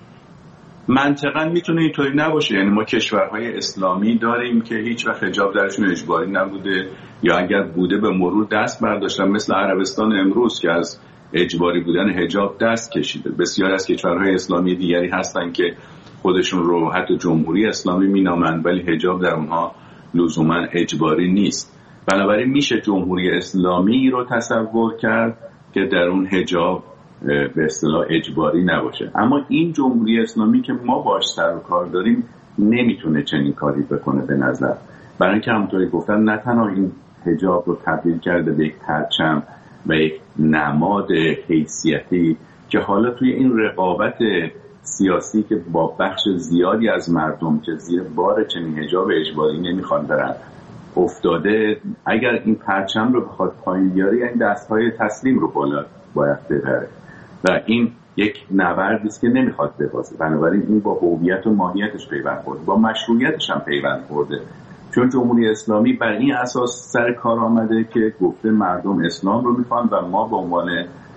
منطقاً میتونه اینطوری نباشه. یعنی ما کشورهای اسلامی داریم که هیچ وقت حجاب درشون اجباری نبوده یا اگر بوده به مرور دست برداشتن، مثل عربستان امروز که از اجباری بودن حجاب دست کشیده. بسیار از کشورهای اسلامی دیگری هستن که خودشون رو حتی جمهوری اسلامی مینامند ولی حجاب در اونها لزوما اجباری نیست. بنابراین میشه جمهوری اسلامی رو تصور کرد که در اون حجاب به اصطلاح اجباری نباشه. اما این جمهوری اسلامی که ما باش سر و کار داریم نمیتونه چنین کاری بکنه به نظر. برای اینکه همونطوری گفتن نه تنها این حجاب رو تبدیل کرده به یک پرچم و یک نماد حیثیتی که حالا توی این رقابت سیاسی که با بخش زیادی از مردم که زیر بار چنین حجاب اجباری نمیخوان برن افتاده، اگر این پرچم رو بخواد پایین بیاره یعنی دستهای تسلیم رو بالا باید ببره و این یک نبردی است که نمیخواد ببازه. بنابراین این با هویت و ماهیتش پیوند خورده، با مشروعیتش هم پیوند خورده، چون جمهوری اسلامی بر این اساس سر کار آمده که گفته مردم اسلام رو میخوان و ما به عنوان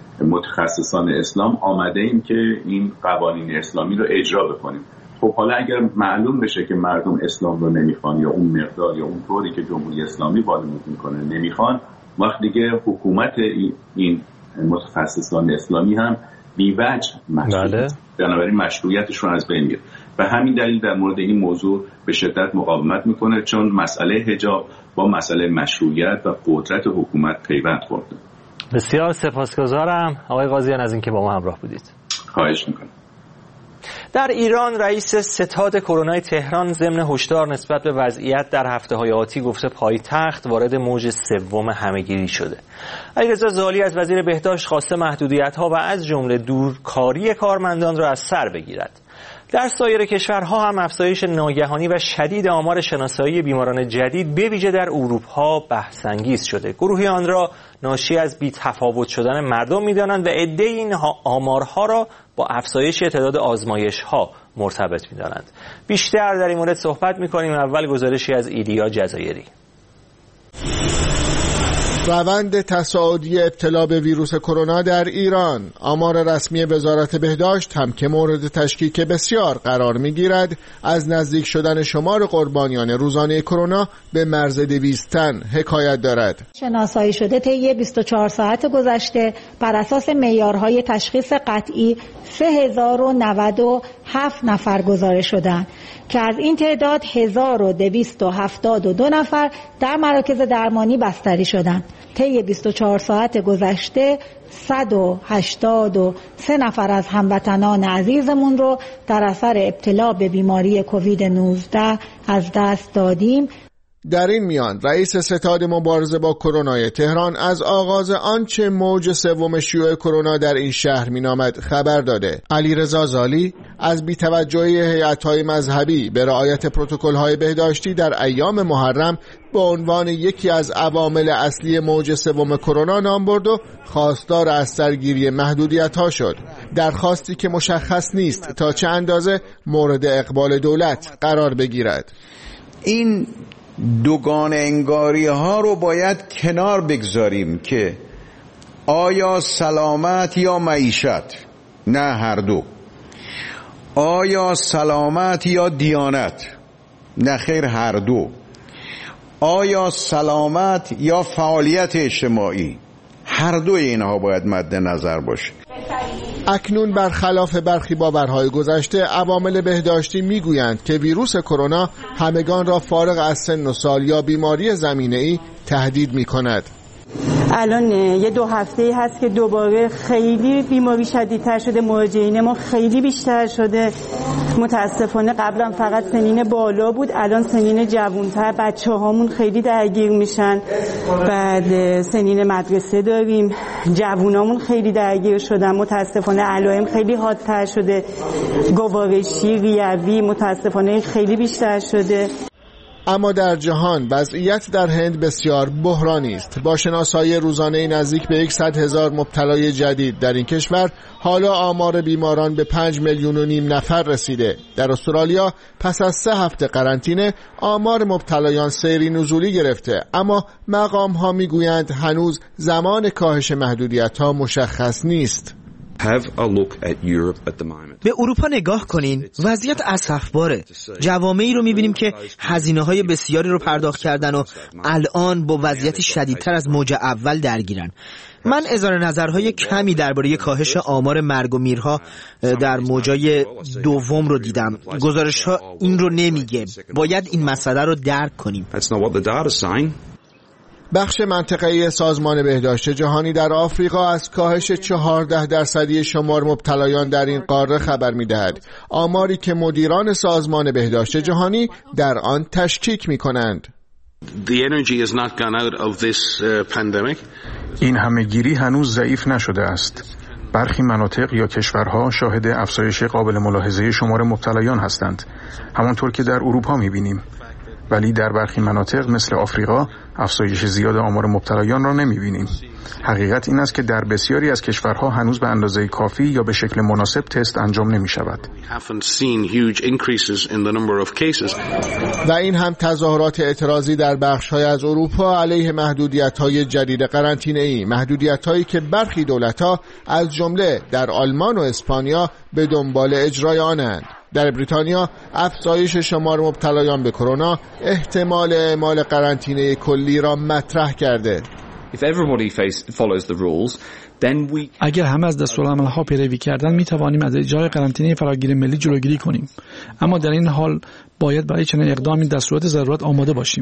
متخصصان اسلام آمده ایم که این قوانین اسلامی رو اجرا بکنیم. خب حالا اگر معلوم بشه که مردم اسلام رو نمیخوان یا اون مقدار یا اون طوری که جمهوری اسلامی وانمود میکنه نمیخوان، وقت دیگه حکومت این متخصصان اسلامی هم بی‌وجه مشروعیت بنابراین مشروعیتش رو از بین میره. به همین دلیل در مورد این موضوع به شدت مقاومت میکنه، چون مسئله حجاب با مسئله مشروعیت و قدرت حکومت پیوند خورده. بسیار سپاسگزارم آقای قاضیان از اینکه با ما همراه بودید. خواهش میکنم. در ایران رئیس ستاد کرونای تهران ضمن هشدار نسبت به وضعیت در هفته‌های آتی گفته پایتخت وارد موج سوم همه‌گیری شده. علیرضا زالی از وزیر بهداشت خواسته محدودیت‌ها و از جمله دورکاری کارمندان را از سر بگیرد. در سایر کشورها هم افزایش ناگهانی و شدید آمار شناسایی بیماران جدید به ویژه در اروپا بحث‌انگیز شده. گروهی آن را ناشی از بی‌تفاوت شدن مردم می‌دانند و عده این آمارها را با افزایش تعداد آزمایش‌ها مرتبط می‌دانند. بیشتر در این مورد صحبت می‌کنیم. اول گزارشی از ایلیا جزایری. روند تصاعدی ابتلا به ویروس کرونا در ایران. آمار رسمی وزارت بهداشت هم که مورد تشکیک بسیار قرار می‌گیرد از نزدیک شدن شمار قربانیان روزانه کرونا به مرز دویست تن حکایت دارد. شناسایی شده طی بیست و چهار ساعت گذشته بر اساس معیارهای تشخیص قطعی سه هزار و نود و هفت نفر گزارش شدند که از این تعداد هزار و دویست و هفتاد و دو نفر در مراکز درمانی بستری شدند. طی بیست و چهار ساعت گذشته صد و هشتاد و سه نفر از هموطنان عزیزمون رو در اثر ابتلا به بیماری کووید نوزده از دست دادیم. در این میان رئیس ستاد مبارزه با کرونا تهران از آغاز آنچه موج سوم شیوع کرونا در این شهر مینامد خبر داده. علیرضا زالی از بی‌توجهی هیئت‌های مذهبی به رعایت پروتکل‌های بهداشتی در ایام محرم به عنوان یکی از عوامل اصلی موج سوم کرونا نام برد و خواستار از سرگیری محدودیت‌ها شد. درخواستی که مشخص نیست تا چه اندازه مورد اقبال دولت قرار بگیرد. این دوگان انگاری ها رو باید کنار بگذاریم که آیا سلامت یا معیشت؟ نه هر دو. آیا سلامت یا دیانت؟ نه خیر هر دو. آیا سلامت یا فعالیت اجتماعی؟ هر دوی اینها باید مد نظر باشه. اکنون برخلاف برخی باورهای گذشته، عوامل بهداشتی میگویند که ویروس کرونا همگان را فارغ از سن و سال یا بیماری زمینه‌ای تهدید می‌کند. الان یه دو هفته هست که دوباره خیلی بیماری شدیدتر شده، مراجعین ما خیلی بیشتر شده. متاسفانه قبلا فقط سنین بالا بود، الان سنین جوانتر، بچه هامون خیلی درگیر میشن. بعد سنین مدرسه داریم، جوانامون خیلی درگیر شدن. متاسفانه علائم خیلی حادتر شده، گوارشی، ریوی متاسفانه خیلی بیشتر شده. اما در جهان وضعیت در هند بسیار بحرانی است. با شناسایی روزانه نزدیک به صد هزار مبتلای جدید در این کشور، حالا آمار بیماران به پنج میلیون و نیم نفر رسیده. در استرالیا پس از سه هفته قرنطینه آمار مبتلایان سیری نزولی گرفته، اما مقام ها میگویند هنوز زمان کاهش محدودیت ها مشخص نیست. به اروپا نگاه کنین، وضعیت اسفباره. جوامعی رو میبینیم که هزینه‌های بسیاری رو پرداخت کردن و الان با وضعیت شدیدتر از موج اول درگیرن. من اظهار نظرهای کمی درباره کاهش آمار مرگ و میرها در موجای دوم رو دیدم. گزارش‌ها این رو نمیگه. باید این مسئله رو درک کنیم. بخش منطقه‌ای سازمان بهداشت جهانی در آفریقا از کاهش چهارده درصدی شمار مبتلایان در این قاره خبر می‌دهد. آماری که مدیران سازمان بهداشت جهانی در آن تشکیک می‌کنند. این همه‌گیری هنوز ضعیف نشده است. برخی مناطق یا کشورها شاهد افزایش قابل ملاحظه شمار مبتلایان هستند، همانطور که در اروپا می‌بینیم. ولی در برخی مناطق مثل آفریقا افزایش زیاد آمار مبتلایان را نمی‌بینیم. حقیقت این است که در بسیاری از کشورها هنوز به اندازه کافی یا به شکل مناسب تست انجام نمی‌شود. و این هم تظاهرات اعتراضی در بخش‌های از اروپا علیه محدودیت‌های جدید قرنطینه‌ای، محدودیت‌هایی که برخی دولت‌ها از جمله در آلمان و اسپانیا به دنبال اجرای آنند. در بریتانیا افزایش شمار مبتلایان به کرونا احتمال اعمال قرنطینه کلی را مطرح کرده. اگر همه از دستورالعمل‌ها پیروی کردند می توانیم از اجرای قرنطینه فراگیر ملی جلوگیری کنیم، اما در این حال باید برای چنین اقدامی دستورات ضرورت آماده باشیم.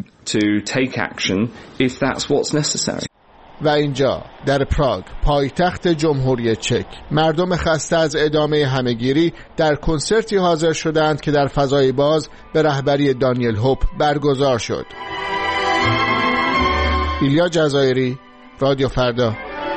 و اینجا در پراگ، پایتخت جمهوری چک، مردم خسته از ادامه همه‌گیری در کنسرتی حاضر شدند که در فضای باز به رهبری دانیل هوپ برگزار شد. ایلیا جزایری، رادیو فردا.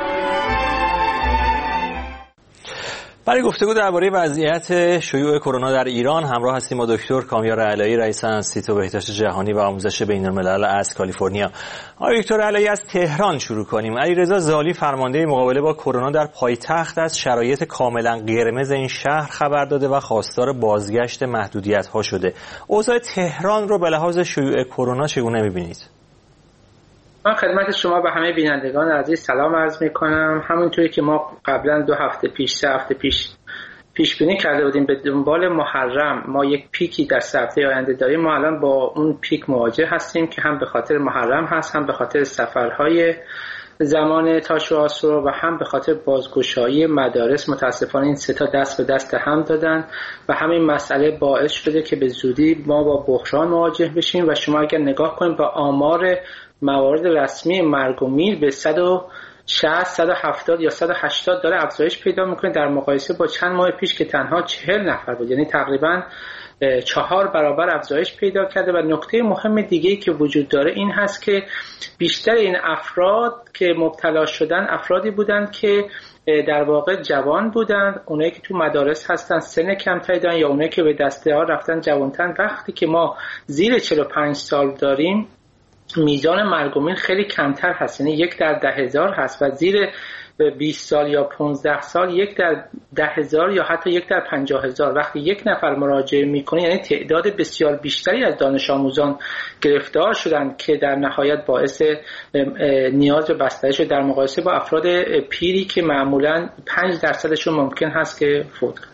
برای گفتگو درباره وضعیت شیوع کرونا در ایران همراه هستیم با دکتر کامیار علایی، رئیس انستیتو بهداشت جهانی و آموزش بین‌الملل از کالیفرنیا. آقای دکتر علایی، از تهران شروع کنیم. علیرضا زالی، فرمانده مقابله با کرونا در پایتخت، از شرایط کاملا قرمز این شهر خبر داده و خواستار بازگشت محدودیت‌ها شده. اوضاع تهران رو به لحاظ شیوع کرونا چگونه می‌بینید؟ من خدمت شما به همه بینندگان عزیز سلام عرض میکنم. همونطوری که ما قبلا دو هفته پیش سه هفته پیش پیش بینی کرده بودیم به دنبال محرم ما یک پیکی در سه هفته آینده داریم، ما الان با اون پیک مواجه هستیم که هم به خاطر محرم هست، هم به خاطر سفرهای زمان تاش و آسور و هم به خاطر بازگشایی مدارس. متاسفانه این سه تا دست به دست هم دادن و همین مسئله باعث شده که به زودی ما با بحران مواجه بشیم. و شما اگر نگاه کنید با آمار موارد رسمی مرگ و میر به صد و شصت، صد و هفتاد یا صد و هشتاد داره افزایش پیدا میکنه در مقایسه با چند ماه پیش که تنها چهل نفر بود، یعنی تقریبا چهار برابر افزایش پیدا کرده. و نکته مهم دیگه‌ای که وجود داره این هست که بیشتر این افراد که مبتلا شدن افرادی بودند که در واقع جوان بودند، اونایی که تو مدارس هستن سن کمتری دارن یا اونایی که به دسته ها رفتن جوانتر. وقتی که ما زیر چهل و پنج سال داریم میزان مرگ و میر خیلی کمتر هست، یعنی یک در ده هزار هست و زیر بیست سال یا پانزده سال یک در ده هزار یا حتی یک در پنجاه هزار. وقتی یک نفر مراجعه میکنه یعنی تعداد بسیار بیشتری از دانش آموزان گرفتار شدن که در نهایت باعث نیاز به بستری شد در مقایسه با افراد پیری که معمولا پنج درصدشون ممکن هست که فوت کنند.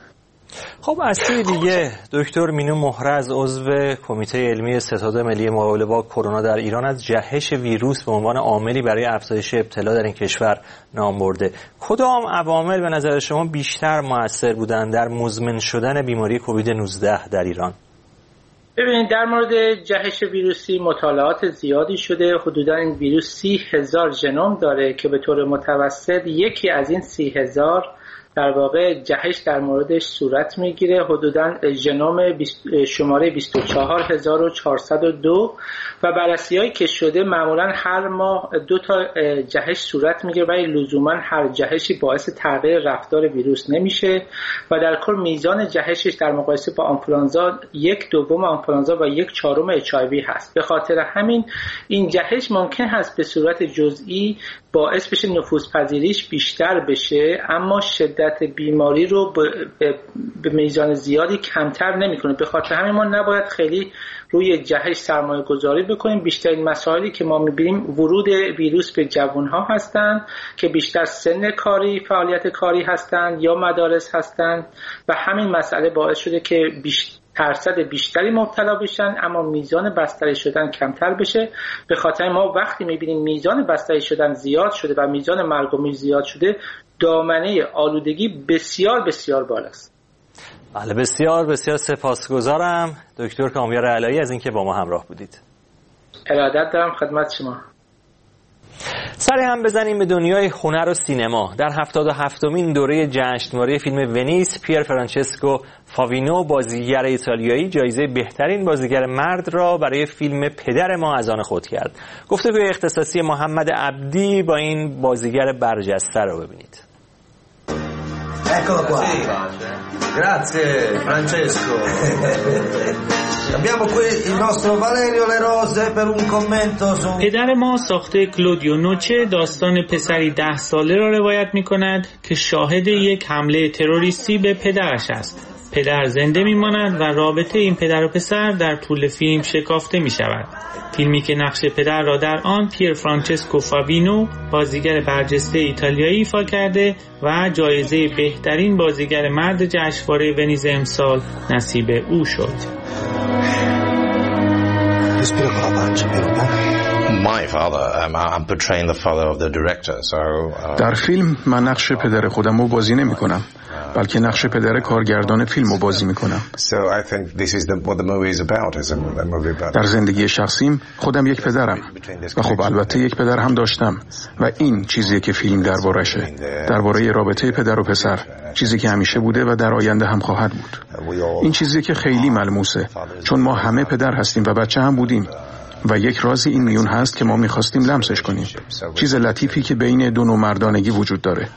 خب از سوی دیگه دکتر مینو محرز عضو کمیته علمی ستاد ملی مقابله با کرونا در ایران از جهش ویروس به عنوان عاملی برای افزایش ابتلا در این کشور نام برده. کدام عوامل به نظر شما بیشتر مؤثر بودند در مزمن شدن بیماری کووید نوزده در ایران؟ ببینید در مورد جهش ویروسی مطالعات زیادی شده. حدوداً این ویروس سی هزار ژنوم داره که به طور متوسط یکی از این سی هزار در واقع جهش در موردش صورت میگیره. حدوداً ژنوم شماره بیست و چهار هزار و چهارصد و دو و بررسی‌هایی که شده معمولاً هر ماه دو تا جهش صورت میگیره ولی لزوماً هر جهشی باعث تغییر رفتار ویروس نمیشه و در کل میزان جهشش در مقایسه با آنفولانزا یک دوم آنفولانزا و یک چهارم اچ آی وی هست. به خاطر همین این جهش ممکن هست به صورت جزئی باعث بشه نفوذپذیریش بیشتر بشه اما شدت بیماری رو به میزان زیادی کمتر نمیکنه. به خاطر همین ما نباید خیلی روی جهش سرمایه گذاری بکنیم. بیشترین مسائلی که ما میبینیم ورود ویروس به جوانها هستند که بیشتر سن کاری فعالیت کاری هستند یا مدارس هستند و همین مسئله باعث شده که بیشتر درصد بیشتری مبتلا بشن اما میزان بستری شدن کمتر بشه. به خاطر ما وقتی میبینیم میزان بستری شدن زیاد شده و میزان مرگ و میر زیاد شده دامنه آلودگی بسیار بسیار بالاست. بله بسیار بسیار سپاسگزارم دکتر کامیار علایی از اینکه با ما همراه بودید. ارادت دارم خدمت شما. سری هم بزنیم به دنیای هنر و سینما. در هفتاد و هفتمین دوره جشنواره فیلم ونیس پیر فرانچسکو فاوینو بازیگر ایتالیایی جایزه بهترین بازیگر مرد را برای فیلم پدر ما از آن خود کرد. گفتگوی اختصاصی محمد عبدی با این بازیگر برجسته را ببینید. Eccolo qua. Grazie Francesco. Abbiamo qui il nostro Valerio Le Rose per un commento su. پدر ما ساخته کلودیو نوچه داستان پسری ده ساله را روایت می کند که شاهد یک حمله تروریستی به پدرش است. پدر زنده می ماند و رابطه این پدر و پسر در طول فیلم شکافته می شود. فیلمی که نقش پدر را در آن پیر فرانچسکو فاوینو بازیگر برجسته ایتالیایی ایفا کرده و جایزه بهترین بازیگر مرد جشنواره ونیز امسال نصیب او شد. در فیلم من نقش پدر خودم رو بازی نمی کنم بلکه نقش پدر کارگردان فیلم رو بازی می کنم. در زندگی شخصیم خودم یک پدرم و خب البته یک پدر هم داشتم و این چیزی که فیلم دربارشه، درباره رابطه پدر و پسر، چیزی که همیشه بوده و در آینده هم خواهد بود. این چیزی که خیلی ملموسه چون ما همه پدر هستیم و بچه هم بودیم و یک رازی این میون هست که ما میخواستیم لمسش کنیم، چیز لطیفی که بین دو نوع مردانگی وجود داره.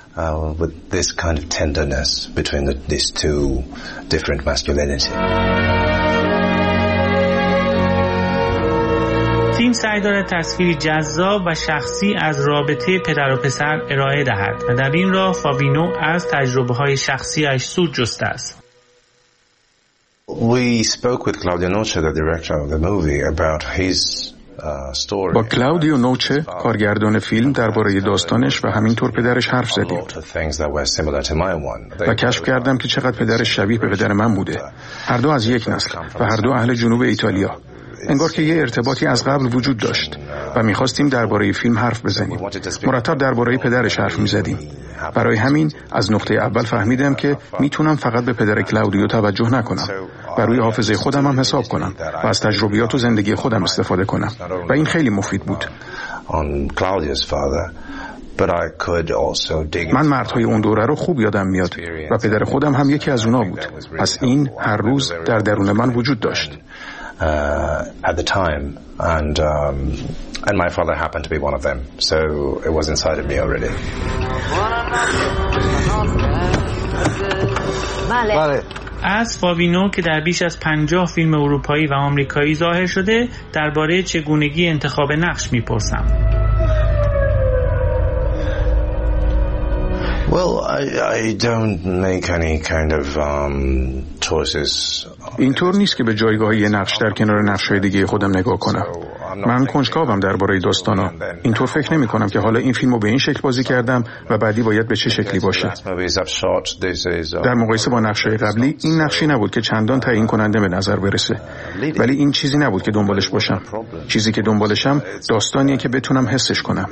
فیلم سعی دارد تصویری جذاب و شخصی از رابطه پدر و پسر ارائه دهد و در این راه فاوینو از تجربه‌های شخصیش سود جسته است. We spoke with Claudio Noce, the director of the movie, about his story. با کلاودیو نوچه کارگردان فیلم درباره داستانش و همینطور پدرش حرف زدیم و کشف کردم که چقدر پدرش شبیه به پدر من بوده. هر دو از یک نسل و هر دو اهل جنوب ایتالیا. انگار که یه ارتباطی از قبل وجود داشت و می‌خواستیم درباره فیلم حرف بزنیم. مرتب درباره پدرش حرف می‌زدیم. برای همین از نقطه اول فهمیدم که میتونم فقط به پدر کلاودیو توجه نکنم و روی حافظه خودم هم حساب کنم و از تجربیات و زندگی خودم استفاده کنم و این خیلی مفید بود. من مردهای اون دوره رو خوب یادم میاد و پدر خودم هم یکی از اونا بود. پس این هر روز در درون من وجود داشت. Uh, at the time and um, and my father happened to be one of them, so it was inside of me already. بله. از فاوینو که در بیش از پنجاه فیلم اروپایی و آمریکایی ظاهر شده درباره چگونگی انتخاب نقش میپرسم. Well, I, I don't make any kind of um, choices. اینطور نیست که به جایگاه یه نقش در کنار نقش‌های دیگه خودم نگاه کنم. من کنجکاوم درباره داستانا. اینطور فکر نمی کنم که حالا این فیلمو به این شکل بازی کردم و بعدی باید به چه شکلی باشه. در مقایسه با نقشه‌های قبلی این نقشی نبود که چندان تعیین کننده به نظر برسه، ولی این چیزی نبود که دنبالش باشم. چیزی که دنبالشم داستانیه که بتونم حسش کنم.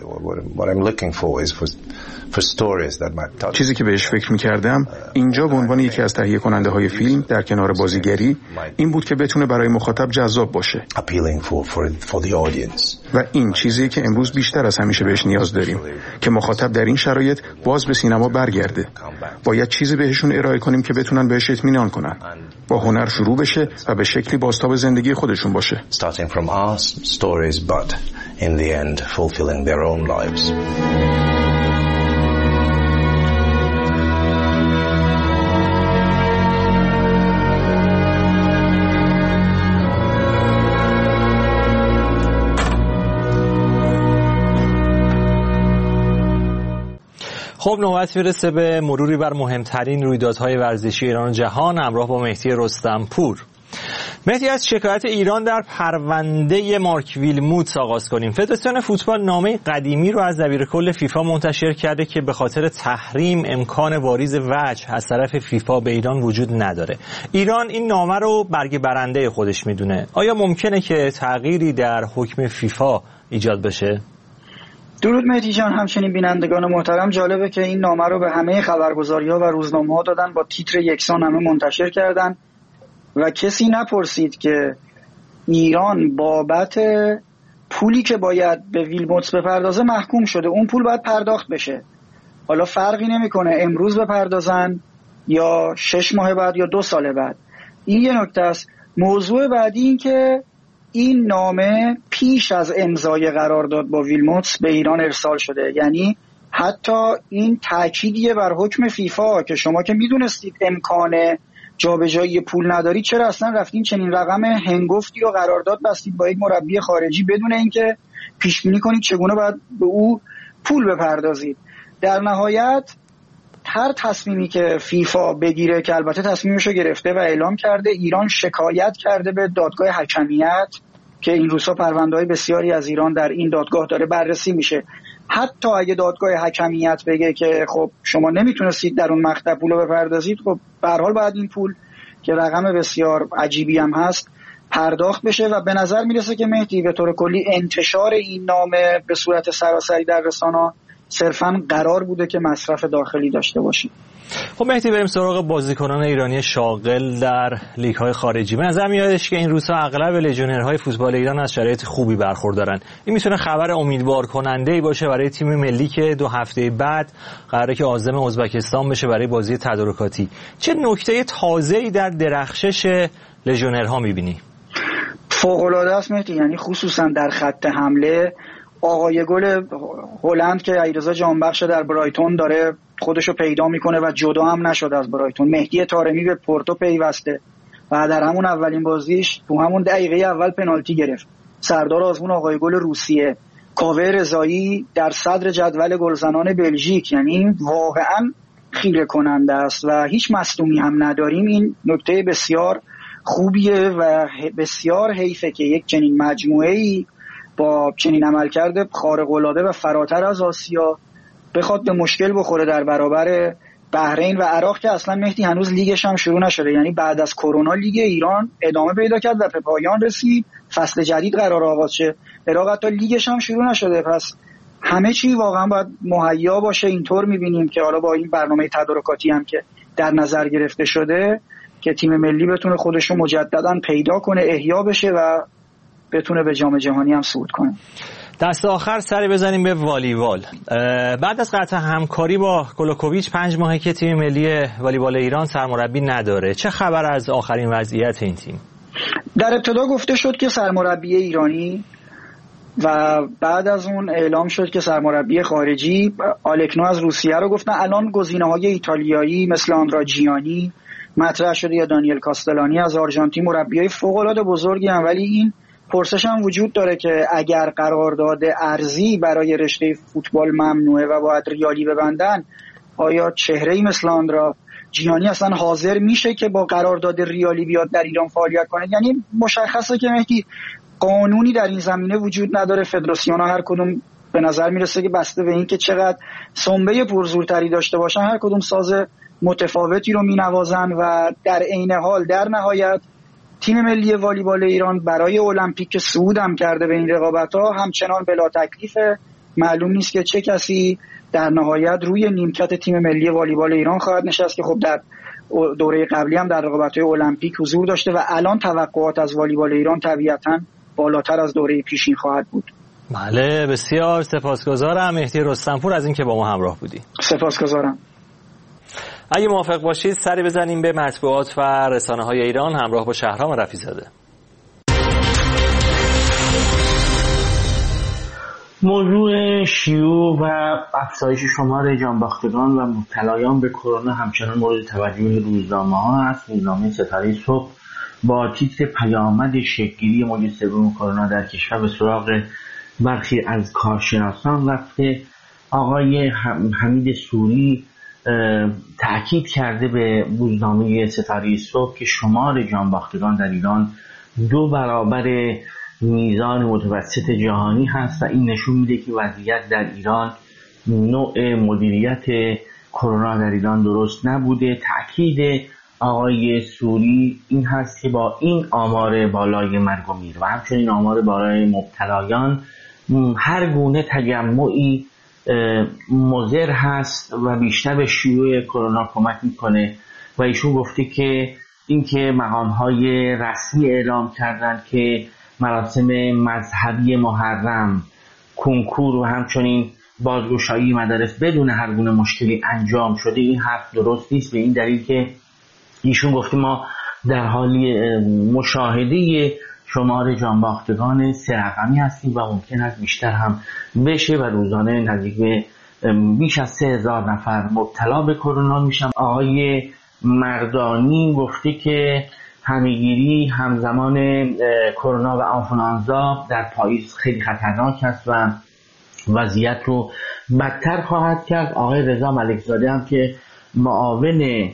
چیزی که بهش فکر می‌کردم اینجا به عنوان یکی از تهیه کننده های فیلم در کنار بازیگری این بود که بتونه برای مخاطب جذاب باشه و این چیزی که امروز بیشتر از همیشه بهش نیاز داریم که مخاطب در این شرایط باز به سینما برگرده. باید چیزی بهشون ارائه کنیم که بتونن بهش اطمینان کنن، با هنر شروع بشه و به شکلی بازتاب زندگی خودشون باشه. Starting from our stories but in the end fulfilling their own lives. خب نوبت میرسه به مروری بر مهمترین رویدادهای ورزشی ایران و جهان همراه با مهدی رستمپور. مهدی، از شکایت ایران در پرونده مارک ویلموتس آغاز کنیم. فدراسیون فوتبال نامه قدیمی رو از دبیرکل فیفا منتشر کرده که به خاطر تحریم امکان واریز وجه از طرف فیفا به ایران وجود نداره. ایران این نامه رو برگ برنده خودش میدونه. آیا ممکنه که تغییری در حکم فیفا ایجاد بشه؟ درود مهدی جان، همچنین بینندگان محترم، جالبه که این نامه رو به همه خبرگزاری‌ها و روزنامه‌ها دادن، با تیتر یکسان همه منتشر کردن و کسی نپرسید که ایران بابت پولی که باید به ویلموتس بپردازه محکوم شده، اون پول باید پرداخت بشه. حالا فرقی نمیکنه امروز بپردازن یا شش ماه بعد یا دو سال بعد. این یه نکته است. موضوع بعدی این که این نامه پیش از امضای قرارداد با ویلموتس به ایران ارسال شده، یعنی حتی این تأکیدیه بر حکم فیفا که شما که میدونستید امکان جابجایی پول ندارید، چرا اصلا رفتین چنین رقم هنگفتی و قرارداد بستید با یک مربی خارجی بدون اینکه پیش بینی کنید چگونه باید به او پول بپردازید. در نهایت هر تصمیمی که فیفا بگیره که البته تصمیمشو گرفته و اعلام کرده، ایران شکایت کرده به دادگاه حکمیت که این روزها پرونده‌های بسیاری از ایران در این دادگاه داره بررسی میشه. حتی اگه دادگاه حکمیت بگه که خب شما نمیتونستید در اون مقطع پول رو بپردازید، خب به هر حال باید این پول که رقم بسیار عجیبی هم هست پرداخت بشه و به نظر میرسه که مهدی به طور کلی انتشار این نامه به صورت سراسری در رسانه‌ها صرفاً قرار بوده که مصرف داخلی داشته باشیم. خب مهدی، بریم سراغ بازیکنان ایرانی شاغل در لیگ‌های خارجی. من نظر میادش که این روزها اغلب لژیونرهای فوتبال ایران از شرایط خوبی برخوردارن. این میتونه خبر امیدوار کننده‌ای باشه برای تیم ملی که دو هفته بعد قراره که عازم ازبکستان بشه برای بازی تدارکاتی. چه نکته تازه‌ای در درخشش لژیونرها می‌بینی؟ فوق‌العاده است مهدی، یعنی خصوصا در خط حمله آقای گل هلند که علیرضا جانبخش در برایتون داره خودشو پیدا میکنه و جدا هم نشد از برایتون. مهدی طارمی به پورتو پیوسته و در همون اولین بازیش تو همون دقیقه اول پنالتی گرفت. سردار آزمون آقای گل روسیه، کاوه رضایی در صدر جدول گلزنان بلژیک، یعنی واقعا خیره کننده است و هیچ مصدومی هم نداریم. این نکته بسیار خوبیه و بسیار حیفه که یک چنین مجموعه‌ای با چنین عملکرد خارق‌العاده و فراتر از آسیا بخواد به مشکل بخوره در برابر بحرین و عراق که اصلا مهدی هنوز لیگش هم شروع نشده. یعنی بعد از کرونا لیگ ایران ادامه پیدا کرد و به پایان رسید، فصل جدید قرار آغاز شه. عراق حتی لیگش هم شروع نشده. پس همه چی واقعا باید مهیا باشه. اینطور می‌بینیم که حالا با این برنامه تدارکاتی هم که در نظر گرفته شده که تیم ملی بتونه خودش رو مجددا پیدا کنه، احیا بشه و بتونه به جام جهانی هم صعود کنه. دست آخر سری بزنیم به والیبال. بعد از قطع همکاری با گلوکوویچ پنج ماهه که تیم ملی والیبال ایران سرمربی نداره. چه خبر از آخرین وضعیت این تیم؟ در ابتدا گفته شد که سرمربی ایرانی و بعد از اون اعلام شد که سرمربی خارجی. آلکنو از روسیه رو گفتن. الان گزینه‌های ایتالیایی مثل آندرا جیانی مطرح شده یا دانیل کاستلانی از آرژانتین، مربیای فوق‌العاده بزرگی هم، ولی این پرسش هم وجود داره که اگر قرارداد ارزی برای رشته فوتبال ممنوعه و باید ریالی ببندن، آیا چهره‌ای مثل آندرا جیهانی اصلا حاضر میشه که با قرارداد ریالی بیاد در ایران فعالیت کنه. یعنی مشخصه که مهدی قانونی در این زمینه وجود نداره. فدراسیون ها هر کدوم به نظر میرسه که بسته به این که چقدر سنبه پرزورتری داشته باشن هر کدوم ساز متفاوتی رو مینوازن و در عین حال در نهایت تیم ملی والیبال ایران برای المپیک که صعود هم کرده به این رقابت‌ها همچنان بلا تکلیفه. معلوم نیست که چه کسی در نهایت روی نیمکت تیم ملی والیبال ایران خواهد نشست که خب در دوره قبلی هم در رقابت‌های المپیک حضور داشته و الان توقعات از والیبال ایران طبیعتاً بالاتر از دوره پیشین خواهد بود. بله بسیار سپاسگزارم مهدی رستمپور از اینکه با ما همراه بودی. سپاسگزارم. اگه موافق باشید سری بزنیم به مطبوعات و رسانه‌های ایران همراه با شهرام رفیع‌زاده. موضوع شیوع و افزایش شمار جانباختگان و مبتلایان به کرونا همچنان مورد توجه روزنامه‌ها است. روزنامه ستاره صبح با تیتر پیامد شکل‌گیری موج سوم کرونا در کشور به سراغ برخی از کارشناسان رفته. آقای حمید سوری تأکید کرده به روزنامه ستاره صبح که شمار جانباختگان در ایران دو برابر میزان متوسط جهانی هست و این نشون میده که وضعیت در ایران نوع مدیریت کرونا در ایران درست نبوده. تأکید آقای سوری این هست که با این آمار بالای مرگ و میر و همچنین آمار بالای مبتلایان هر گونه تجمعی مضر هست و بیشتر به شیوع کرونا کمک میکنه و ایشون گفته که اینکه مقام‌های رسمی اعلام کردن که مراسم مذهبی محرم، کنکور و همچنین بازگشایی مدارس بدون هر گونه مشکلی انجام شده، این حرف درست نیست، به این دلیل که ایشون گفته ما در حالی مشاهده شمار جانباختگان سه رقمی هستیم و ممکن است بیشتر هم بشه و روزانه نزدیک به بیش از سه هزار نفر مبتلا به کرونا میشن. آقای مردانی گفته که همهگیری همزمان کرونا و آنفولانزا در پاییز خیلی خطرناک است و وضعیت رو بدتر خواهد کرد. آقای رضا ملکزاده هم که معاون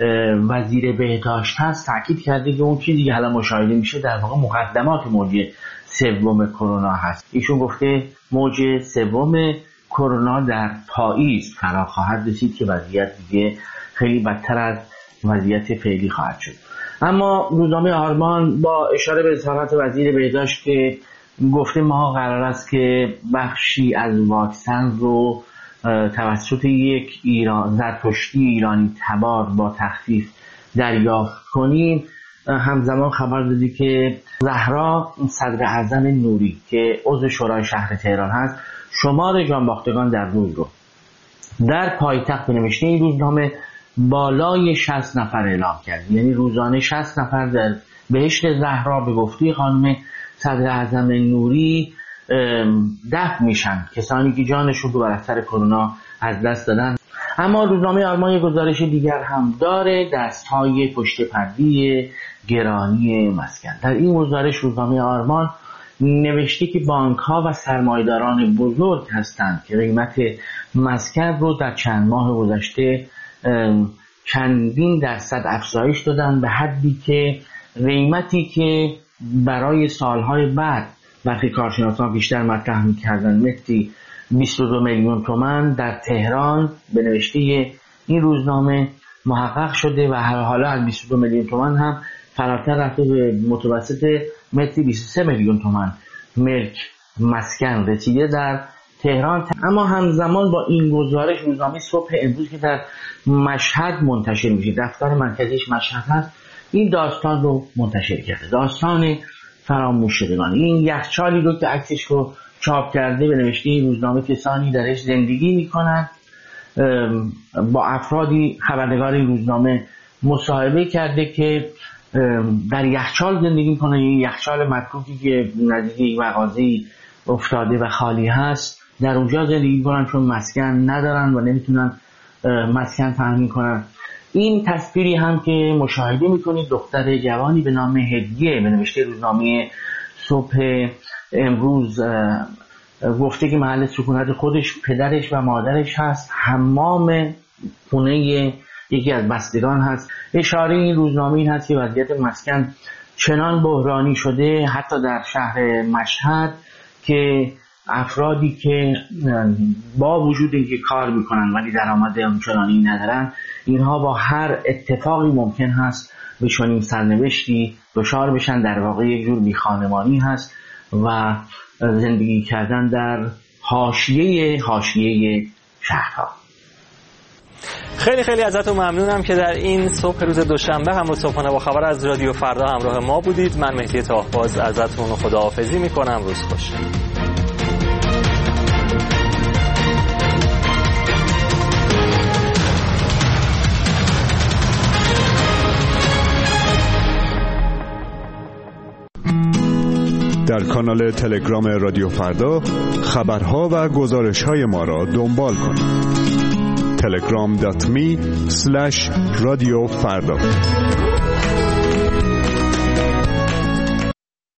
وزیر بهداشت هست تاکید کرده که اون چیزی که الان مشاهده میشه در واقع مقدمات موج سوم کرونا هست. ایشون گفته موج سوم کرونا در پاییز فرا خواهد رسید که وضعیت دیگه خیلی بدتر از وضعیت فعلی خواهد شد. اما روزنامه آرمان با اشاره به اظهارات وزیر بهداشت که گفته ما قرار است که بخشی از واکسن رو توسط یک ایران زرتشتی ایرانی تبار با تخفیف دریافت کنیم، همزمان خبر دادی که زهرا صدر اعظم نوری که عضو شورای شهر تهران هست شمار جانباختگان در روز رو در پایتخت به نوشته این روزنامه بالای شصت نفر اعلام کرد. یعنی روزانه شصت نفر در بهشت زهرا به گفته خانم صدر اعظم نوری دفن میشن، کسانی که جانشون رو بر اثر کرونا از دست دادن. اما روزنامه آرمان گزارش دیگر هم داره، دستهای پشت پرده گرانی مسکن. در این گزارش روزنامه آرمان نوشته که بانک ها و سرمایه‌داران بزرگ هستند که قیمت مسکن رو در چند ماه گذشته چندین درصد افزایش دادن به حدی که قیمتی که برای سالهای بعد برخی کارشناسان بیشتر مطرح می‌کردن متری بیست و دو میلیون تومان در تهران به نوشته این روزنامه محقق شده و حالا از بیست و دو میلیون تومان هم فراتر رفته به متوسط متری بیست و سه میلیون تومان ملک مسکن رسیده در تهران. اما همزمان با این گزارش روزنامه صبح امروز که در مشهد منتشر میشه، دفتر مرکزیش مشهد هست، این داستان رو منتشر کرده، داستان فراموش شدگان. این یخچالی رو که عکسش رو چاپ کرده به نوشته این روزنامه کسانی درش زندگی میکنن، با افرادی خبرنگار این روزنامه مصاحبه کرده که در یخچال زندگی میکنن. این یخچال متروکی که نزدیک مغازه‌ای افتاده و خالی هست در اونجا زندگی میکنن چون مسکن ندارن و نمیتونن مسکن تامین کنن. این تصویری هم که مشاهده میکنید دختر جوانی به نام هدیه به نوشته روزنامه صبح امروز گفته که محل سکونت خودش پدرش و مادرش هست حمام خونه یکی از بستگان هست. اشاره این روزنامه این هست که وضعیت مسکن چنان بحرانی شده حتی در شهر مشهد که افرادی که با وجود اینکه کار میکنن ولی درآمد آنچنانی ندارن، اینها با هر اتفاقی ممکن هست به چنین سرنوشتی دچار بشن. در واقع یک جور بیخانمانی هست و زندگی کردن در حاشیه حاشیه شهرها. خیلی خیلی ازتون ممنونم که در این صبح روز دوشنبه هم صبحانه با خبر از رادیو فردا همراه ما بودید. من مهدی طاهباز ازتون خداحافظی میکنم. روز خوش. در کانال تلگرام رادیو فردا خبرها و گزارش‌های ما را دنبال کنید. تلگرام دات می اسلش رادیو فردا.